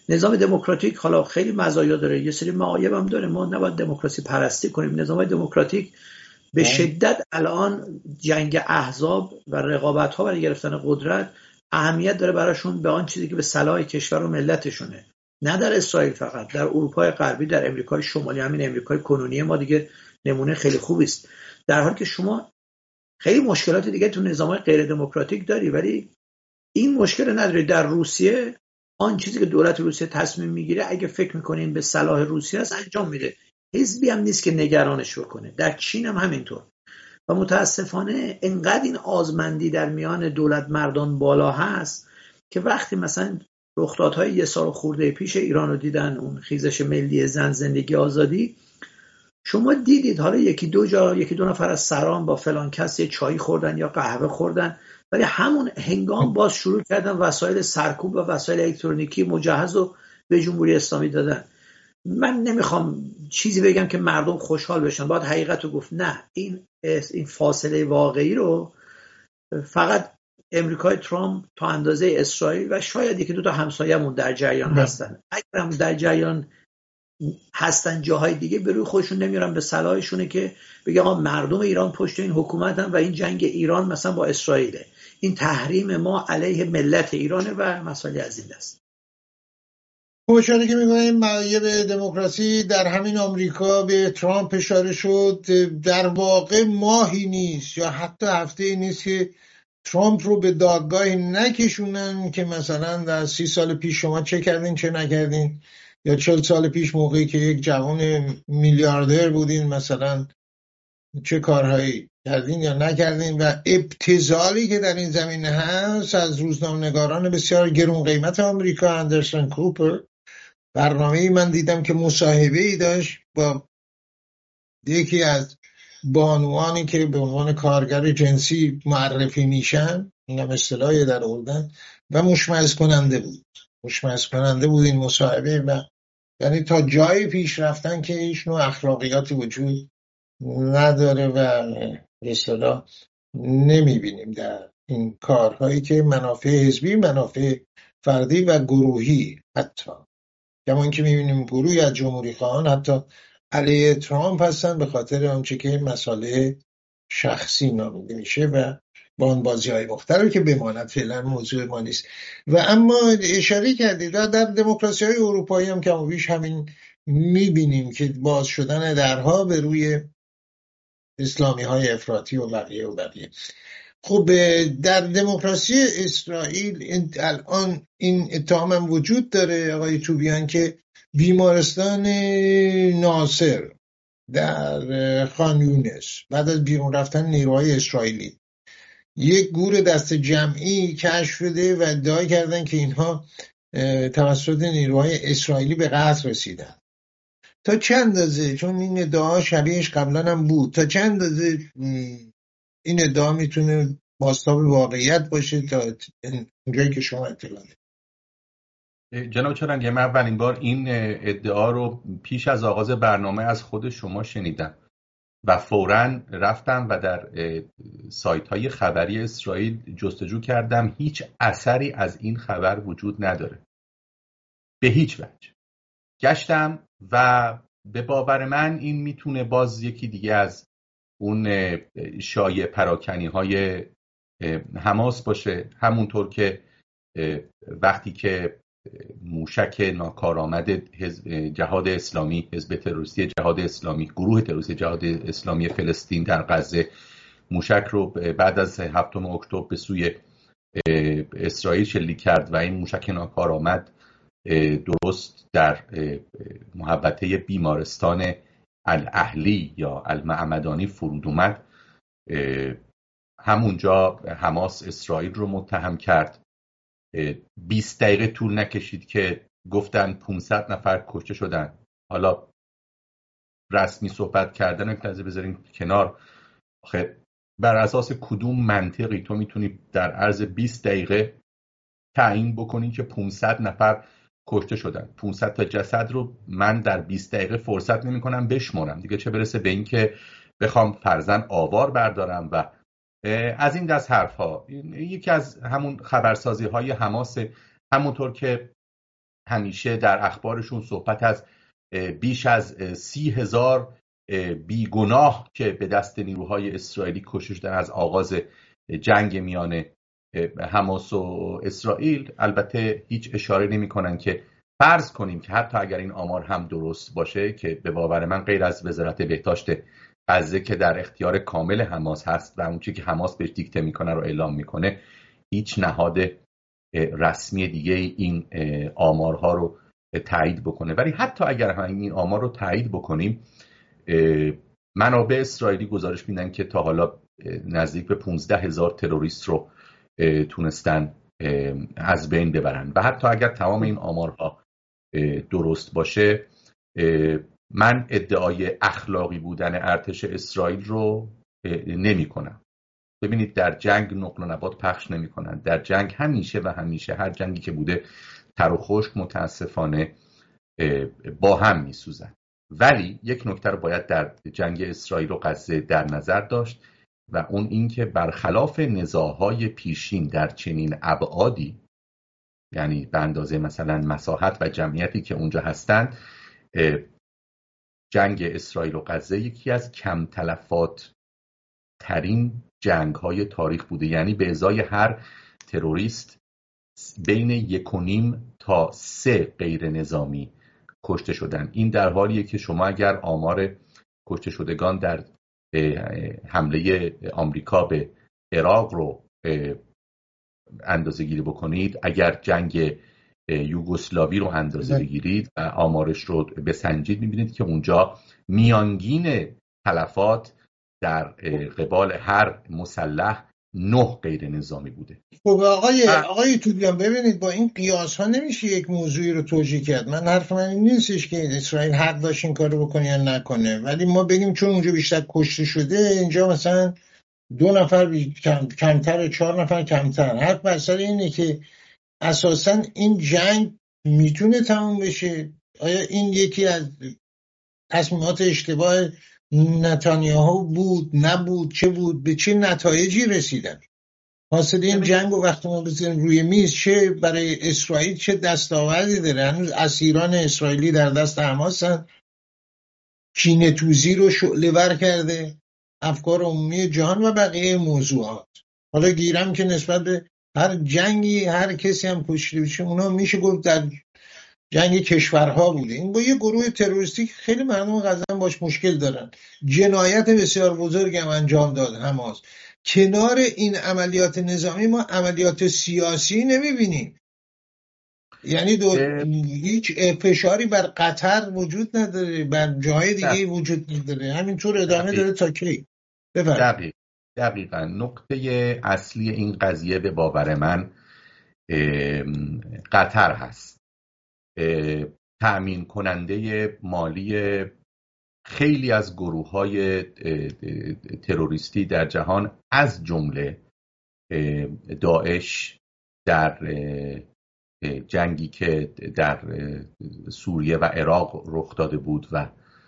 S3: نظام دموکراتیک حالا خیلی مزایا داره، یه سری معایب هم داره. ما نباید دموکراسی پرستی کنیم. نظام دموکراتیک به شدت الان جنگ احزاب و رقابت ها برای گرفتن قدرت اهمیت داره براشون به آن چیزی که به صلاح کشور و ملتشونه. نه در اسرائیل فقط، در اروپای غربی، در امریکای شمالی، همین امریکای کنونی ما دیگه نمونه خیلی خوبی است. در حالی که شما خیلی مشکلات دیگه تو نظام‌های غیر دموکراتیک داری، ولی این مشکل نداری. در روسیه آن چیزی که دولت روسیه تصمیم میگیره اگه فکر میکنین به صلاح روسیه است انجام میده، حزبی هم نیست که نگرانش بکنه. در چین هم همینطور. و متاسفانه انقدر این آزمندی در میان دولت مردان بالا هست که وقتی مثلا رخدادهای یه سال خورده پیش ایران رو دیدن، اون خیزش ملی زن، زندگی، آزادی، شما دیدید حالا یکی دو جا یکی دو نفر از سران با فلان کس یه چای خوردن یا قهوه خوردن، ولی همون هنگام باز شروع کردن وسایل سرکوب و وسایل الکترونیکی مجهز رو به جمهوری اسلامی دادن. من نمیخوام چیزی بگم که مردم خوشحال بشن، باید حقیقت رو گفت. نه، این این فاصله واقعی رو فقط امریکای ترامپ تا اندازه اسرائیل و شاید یکی دو تا همسایه‌مون در جریان هستن. اگر هم در جریان هستن جاهای دیگه، به روی خودشون نمیارن، به صلاحشونه که بگه آقا مردم ایران پشت این حکومتن و این جنگ ایران مثلا با اسرائیله، این تحریم ما علیه ملت ایرانه و مسائل از این دست.
S1: اشاره که می‌کنیم معایب دموکراسی در همین آمریکا به ترامپ اشاره شد، در واقع ماهی نیست یا حتی هفته نیست که ترامپ رو به دادگاه نکشونن که مثلا در سی سال پیش شما چه کردین چه نکردین، یا چهل سال پیش موقعی که یک جوان میلیاردر بودین مثلا چه کارهایی کردین یا نکردین. و ابتذالی که در این زمینه هست از روزنامه‌نگاران بسیار گرون قیمت آمریکا، اندرسون کوپر، برنامه‌ای من دیدم که مصاحبه‌ای داشت با یکی از بانوانی که به عنوان کارگر جنسی معرفی میشن، اینم اصطلاحی در آوردن، و مشمئز کننده بود مشمئز کننده بود این مصاحبه. و یعنی تا جایی پیش رفتن که هیچ نوع اخلاقیاتی وجود نداره و به اصطلاح نمیبینیم در این کارهایی که منافع حزبی، منافع فردی و گروهی، حتی کما اینکه میبینیم گروهی از جمهوری خواهان حتی علیه ترامپ هستن به خاطر آنچه که مسئله شخصی نامیده میشه و با آن بازی های مختلفی که بماند فعلا موضوع ما نیست. و اما اشاره کردید و در دموکراسی های اروپایی هم کم و بیش همین میبینیم که باز شدن درها به روی اسلامی های افراطی و بقیه و بقیه. خب در دموکراسی اسرائیل الان این اتهام هم وجود داره آقای توبیان که بیمارستان ناصر در خان یونس بعد از بیرون رفتن نیروهای اسرائیلی یک گور دست جمعی کشف شده و ادعا کردن که اینها توسط نیروهای اسرائیلی به قتل رسیدن. تا چند اندازه، چون این ادعا شبیهش قبلا هم بود، تا چند اندازه این ادعا میتونه بازتاب واقعیت باشه تا اونجایی که شما اطلاع دارید؟
S2: جناب چرنگی، من اولین بار این ادعا رو پیش از آغاز برنامه از خود شما شنیدم و فوراً رفتم و در سایت های خبری اسرائیل جستجو کردم. هیچ اثری از این خبر وجود نداره به هیچ وجه. گشتم و به باور من این میتونه باز یکی دیگه از اون شایع پراکنی های حماس باشه، همونطور که وقتی که موشک ناکارآمد جهاد اسلامی، حزب تروریستی جهاد اسلامی، گروه تروریستی جهاد اسلامی فلسطین در غزه موشک رو بعد از هفتم اکتبر به سوی اسرائیل شلیک کرد و این موشک ناکارآمد درست در محوطه بیمارستان الاهلی یا المعمدانی فرود اومد، همونجا حماس اسرائیل رو متهم کرد. بیست دقیقه طول نکشید که گفتن پانصد نفر کشته شدن. حالا رسمی صحبت کردن رو که بذاریم کنار، آخه بر اساس کدوم منطقی تو میتونی در عرض بیست دقیقه تعیین بکنی که پانصد نفر کشته شدن؟ پانصد تا جسد رو من در بیست دقیقه فرصت نمی کنم بشمارم دیگه، چه برسه به این که بخوام فرضاً آوار بردارم و از این دست حرف ها. یکی از همون خبرسازی های حماس، همونطور که همیشه در اخبارشون صحبت از بیش از سی هزار بیگناه که به دست نیروهای اسرائیلی کشته شدن از آغاز جنگ میان حماس و اسرائیل. البته هیچ اشاره نمی کنن که فرض کنیم که حتی اگر این آمار هم درست باشه، که به باور من غیر از وزارت بهداشت غزه که در اختیار کامل حماس هست و اون چیزی که حماس بهش دیکته میکنه رو اعلام میکنه، هیچ نهاد رسمی دیگه این آمارها رو تایید بکنه. ولی حتی اگر هم این آمار رو تایید بکنیم، منابع اسرائیلی گزارش میدن که تا حالا نزدیک به پانزده هزار تروریست رو تونستن از بین ببرن و حتی اگر تمام این آمارها درست باشه، من ادعای اخلاقی بودن ارتش اسرائیل رو نمی کنم. ببینید در جنگ نقل و نبات پخش نمی کنن. در جنگ همیشه و همیشه هر جنگی که بوده تر و خشک متاسفانه با هم می سوزن. ولی یک نکته رو باید در جنگ اسرائیل و غزه در نظر داشت و اون این که برخلاف نزاعهای پیشین در چنین ابعادی، یعنی به اندازه مثلا مساحت و جمعیتی که اونجا هستند، جنگ اسرائیل و غزه یکی از کم تلفات ترین جنگ های تاریخ بوده. یعنی به ازای هر تروریست بین یک و نیم تا سه غیر نظامی کشته شدن. این در حالیه که شما اگر آمار کشته شدگان در حمله آمریکا به عراق رو اندازه گیری بکنید، اگر جنگ یوگسلاوی رو اندازه بگیرید و آمارش رو بسنجید، میبینید که اونجا میانگین تلفات در قبال هر مسلح نه غیر نظامی بوده.
S1: خب آقای آقای توبیان، ببینید با این قیاس ها نمیشه یک موضوعی رو توجیه کرد. من حرف من این نیستش که اسرائیل حق داشت این کارو بکنه یا نکنه، ولی ما بگیم چون اونجا بیشتر کشته شده، اینجا مثلا دو نفر بی... کم... کمتر، چهار نفر کمتر. حرف بر سر اینه که اساسا این جنگ میتونه تموم بشه. آیا این یکی از تصمیمات اشتباه نتانیاهو بود، نبود، چه بود، به چه نتایجی رسیدن؟ حاصل این جنگ رو وقتی ما بزنیم روی میز، چه برای اسرائیل چه دستاوردی داره؟ هنوز اسیران اسرائیلی در دست حماسن، کینه توزی رو شعله ور کرده افکار عمومی جهان و بقیه موضوعات. حالا گیرم که نسبت به هر جنگی هر کسی هم کشته بشه، اونا میشه گفت در جنگ کشورها بوده. این با یه گروه تروریستی خیلی مردم غزه باش مشکل دارن، جنایت بسیار بزرگ هم انجام داد حماس. کنار این عملیات نظامی ما عملیات سیاسی نمیبینیم. یعنی دو... هیچ فشاری بر قطر وجود نداره، بر جاهای دیگه وجود نداره، همینطور ادامه داره تا کی؟ بفرمایید.
S2: دقیق. دقیقاً نقطه اصلی این قضیه به باور من قطر هست. تأمین کننده مالی خیلی از گروه‌های تروریستی در جهان، از جمله داعش در جنگی که در سوریه و عراق رخ داده بود و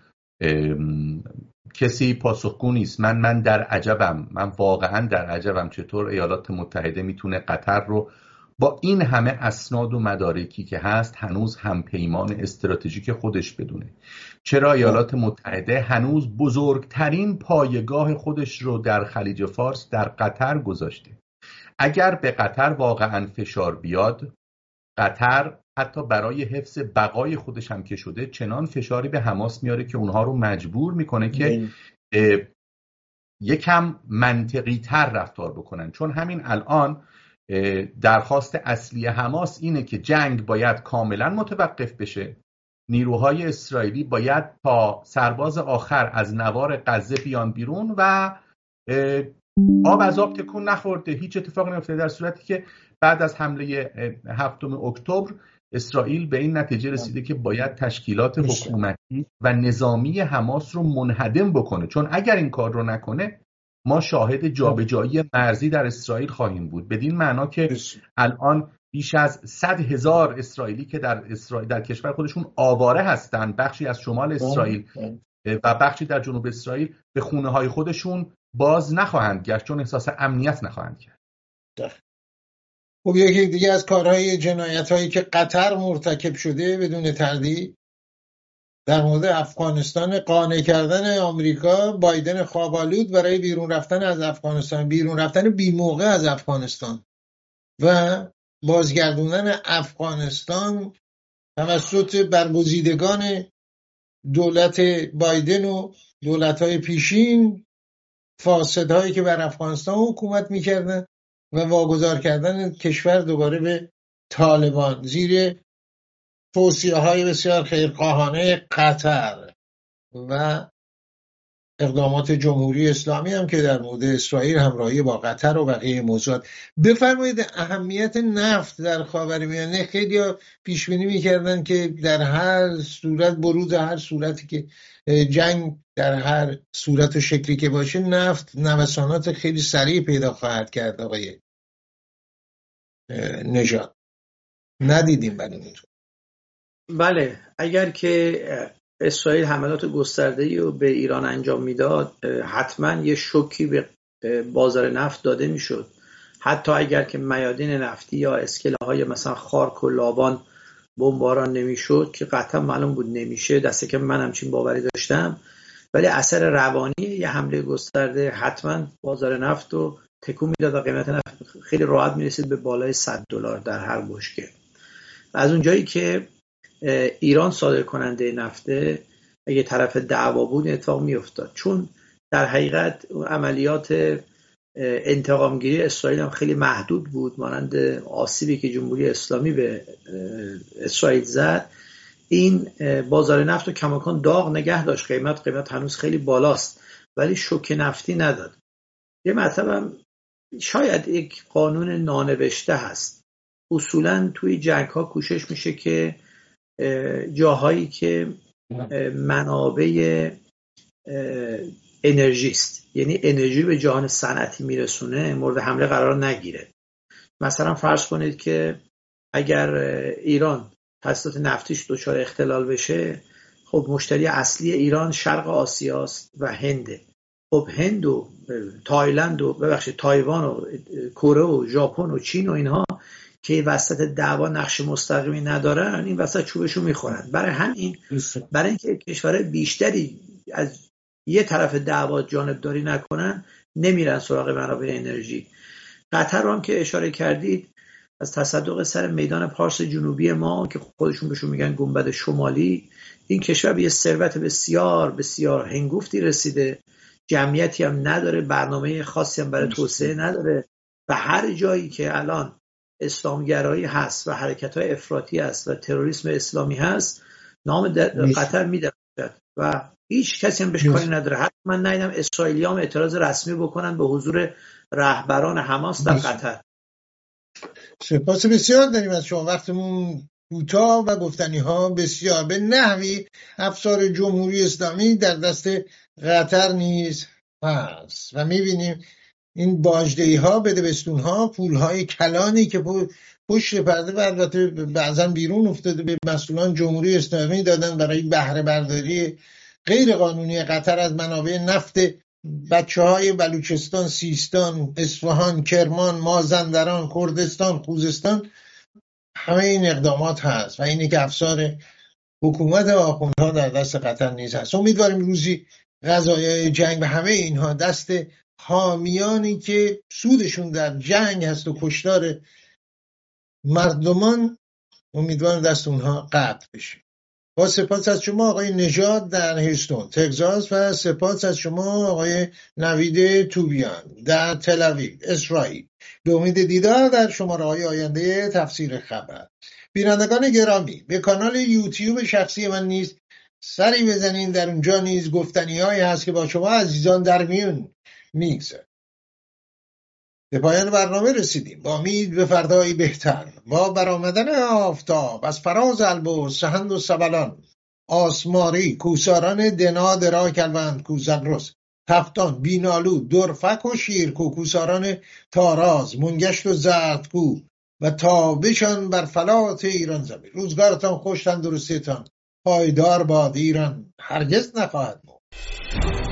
S2: کسی پاسخگو نیست. من من در عجبم، من واقعا در عجبم چطور ایالات متحده میتونه قطر رو با این همه اسناد و مدارکی که هست هنوز هم پیمان استراتژیک خودش بدونه. چرا ایالات متحده هنوز بزرگترین پایگاه خودش رو در خلیج فارس در قطر گذاشته؟ اگر به قطر واقعا فشار بیاد، قطر حتی برای حفظ بقای خودش هم که شده چنان فشاری به حماس میاره که اونها رو مجبور میکنه که یکم منطقی تر رفتار بکنن. چون همین الان درخواست اصلی حماس اینه که جنگ باید کاملا متوقف بشه، نیروهای اسرائیلی باید تا سرباز آخر از نوار غزه بیان بیرون و آب از آب تکون نخورده، هیچ اتفاقی نمیفته. در صورتی که بعد از حمله هفتم اکتبر اسرائیل به این نتیجه رسیده که باید تشکیلات حکومتی و نظامی حماس رو منهدم بکنه، چون اگر این کار رو نکنه ما شاهد جابجایی مرزی در اسرائیل خواهیم بود. بدین معنا که الان بیش از صد هزار اسرائیلی که در اسرائیل در کشور خودشون آواره هستند، بخشی از شمال اسرائیل و بخشی در جنوب اسرائیل، به خونه های خودشون باز نخواهند گشت چون احساس امنیت نخواهند کرد.
S1: خب یکی دیگه از کارهای جنایت هایی که قطر مرتکب شده بدون تردید در مورد افغانستان، قانع کردن آمریکا بایدن خواب‌آلود برای بیرون رفتن از افغانستان، بیرون رفتن بی موقع از افغانستان و بازگردوندن افغانستان توسط برگزیدگان دولت بایدن و دولت‌های پیشین، فاسدهایی که بر افغانستان حکومت می‌کردن و واگذار کردن کشور دوباره به طالبان زیر توصیه‌های بسیار خیرخواهانه قطر و اقدامات جمهوری اسلامی هم که در مورد اسرائیل همراهی با قطر و بقیه موضوعات. بفرمایید اهمیت نفت در خاورمیانه. خیلی پیش بینی می‌کردن که در هر صورت، بروز هر صورتی که جنگ در هر صورت و شکلی که باشه، نفت نوسانات خیلی سریع پیدا خواهد کرد. آقای نژاد ندیدیم برای اینطور.
S3: بله، اگر که اسرائیل حملات گسترده‌ای رو به ایران انجام میداد، حتما یه شوکی به بازار نفت داده میشد. حتی اگر که میادین نفتی یا اسکله‌های مثلا خارک و لابان بمباران نمیشد، که قطعا معلوم بود نمیشه، دسته که من همچین باوری داشتم، ولی اثر روانی یه حمله گسترده حتما بازار نفت رو تکون میداد و قیمت نفت خیلی راحت میرسید به بالای صد دلار در هر بشکه. از اونجایی که ایران صادر کننده نفته، اگه طرف دعوا بود اتفاق میافتاد، چون در حقیقت عملیات انتقامگیری اسرائیل هم خیلی محدود بود، مانند آسیبی که جمهوری اسلامی به اسرائیل زد. این بازار نفت رو کماکان داغ نگه داشت. قیمت قیمت هنوز خیلی بالاست ولی شوک نفتی نداد. یه مطلب هم شاید یک قانون نانوشته هست. اصولا توی جنگ ها کوشش میشه که جاهایی که منابع انرژی است، یعنی انرژی به جهان صنعتی میرسونه، مورد حمله قرار نگیره. مثلا فرض کنید که اگر ایران تاسیسات نفتیش دچار اختلال بشه، خب مشتری اصلی ایران شرق آسیاست و هنده. خب هند و تایلند و ببخشید تایوان و کره و ژاپن و چین و اینها که وسط دعوا نقش مستقیمی ندارن، این وسط چوبشو میخورن. برای همین برای اینکه کشورهای بیشتری از یه طرف دعوا جانبداری نکنن، نمیرن سراغ منابع انرژی. قطر رو هم که اشاره کردید، از تصدق سر میدان پارس جنوبی ما که خودشون بهشون میگن گنبد شمالی، این کشور به یه ثروت بسیار بسیار هنگفتی رسیده، جمعیتی هم نداره، برنامه خاصی هم برای توسعه نداره و هر جایی که الان اسلامگرایی هست و حرکت‌های افراطی هست و تروریسم اسلامی هست، نام قطر می‌درخشد و هیچ کسی هم بهش کاری نداره. حتی من ندیدم اسرائیلی‌ها هم اعتراض رسمی بکنن به حضور رهبران حماس در قطر.
S1: سپاس بسیار داریم از شما. وقتمون کوتاه و گفتنی ها بسیار. به نحوی افسار جمهوری اسلامی در دست قطر نیز هست و می‌بینیم این باجدهی ها، بدبستون ها، پول های کلانی که پشت پرده و البته بعضا بیرون افتاده به مسئولان جمهوری اسلامی دادن برای بهره برداری غیر قانونی قطر از منابع نفت بچه های بلوچستان، سیستان، اصفهان، کرمان، مازندران، کردستان، خوزستان. همه این اقدامات هست و اینه که افسار حکومت آخوندها در دست قطر نیز هست. امیدواریم روزی قضایای جنگ و همه اینها دست حامیانی که سودشون در جنگ هست و کشتار مردمان، امیدوارم دست اونها قطع بشه. با سپاس از شما آقای نژاد در هیوستون تگزاس و سپاس از شما آقای نوید توبیان در تل آویو اسرائیل. به امید دیدار در شماره‌های آینده تفسیر خبر. بینندگان گرامی، به کانال یوتیوب شخصی من نیز سری بزنین، در اونجا نیز گفتنی‌هایی هست که با شما عزیزان در میون میگذارم. به پایان برنامه رسیدیم. با امید به فردایی بهتر، با برآمدن آفتاب از فراز البرز سهند و سبلان، آسماری، کوساران دنا درا کلوند کوزنرس، تفتان، بینالو، درفک و شیرکو، کوساران تاراز، منگشت و زردکو و تابشان بر فلات ایران زمین. روزگارتان خوش، تندرستیتان پایدار باد. ایران هرگز نخواهد مرد.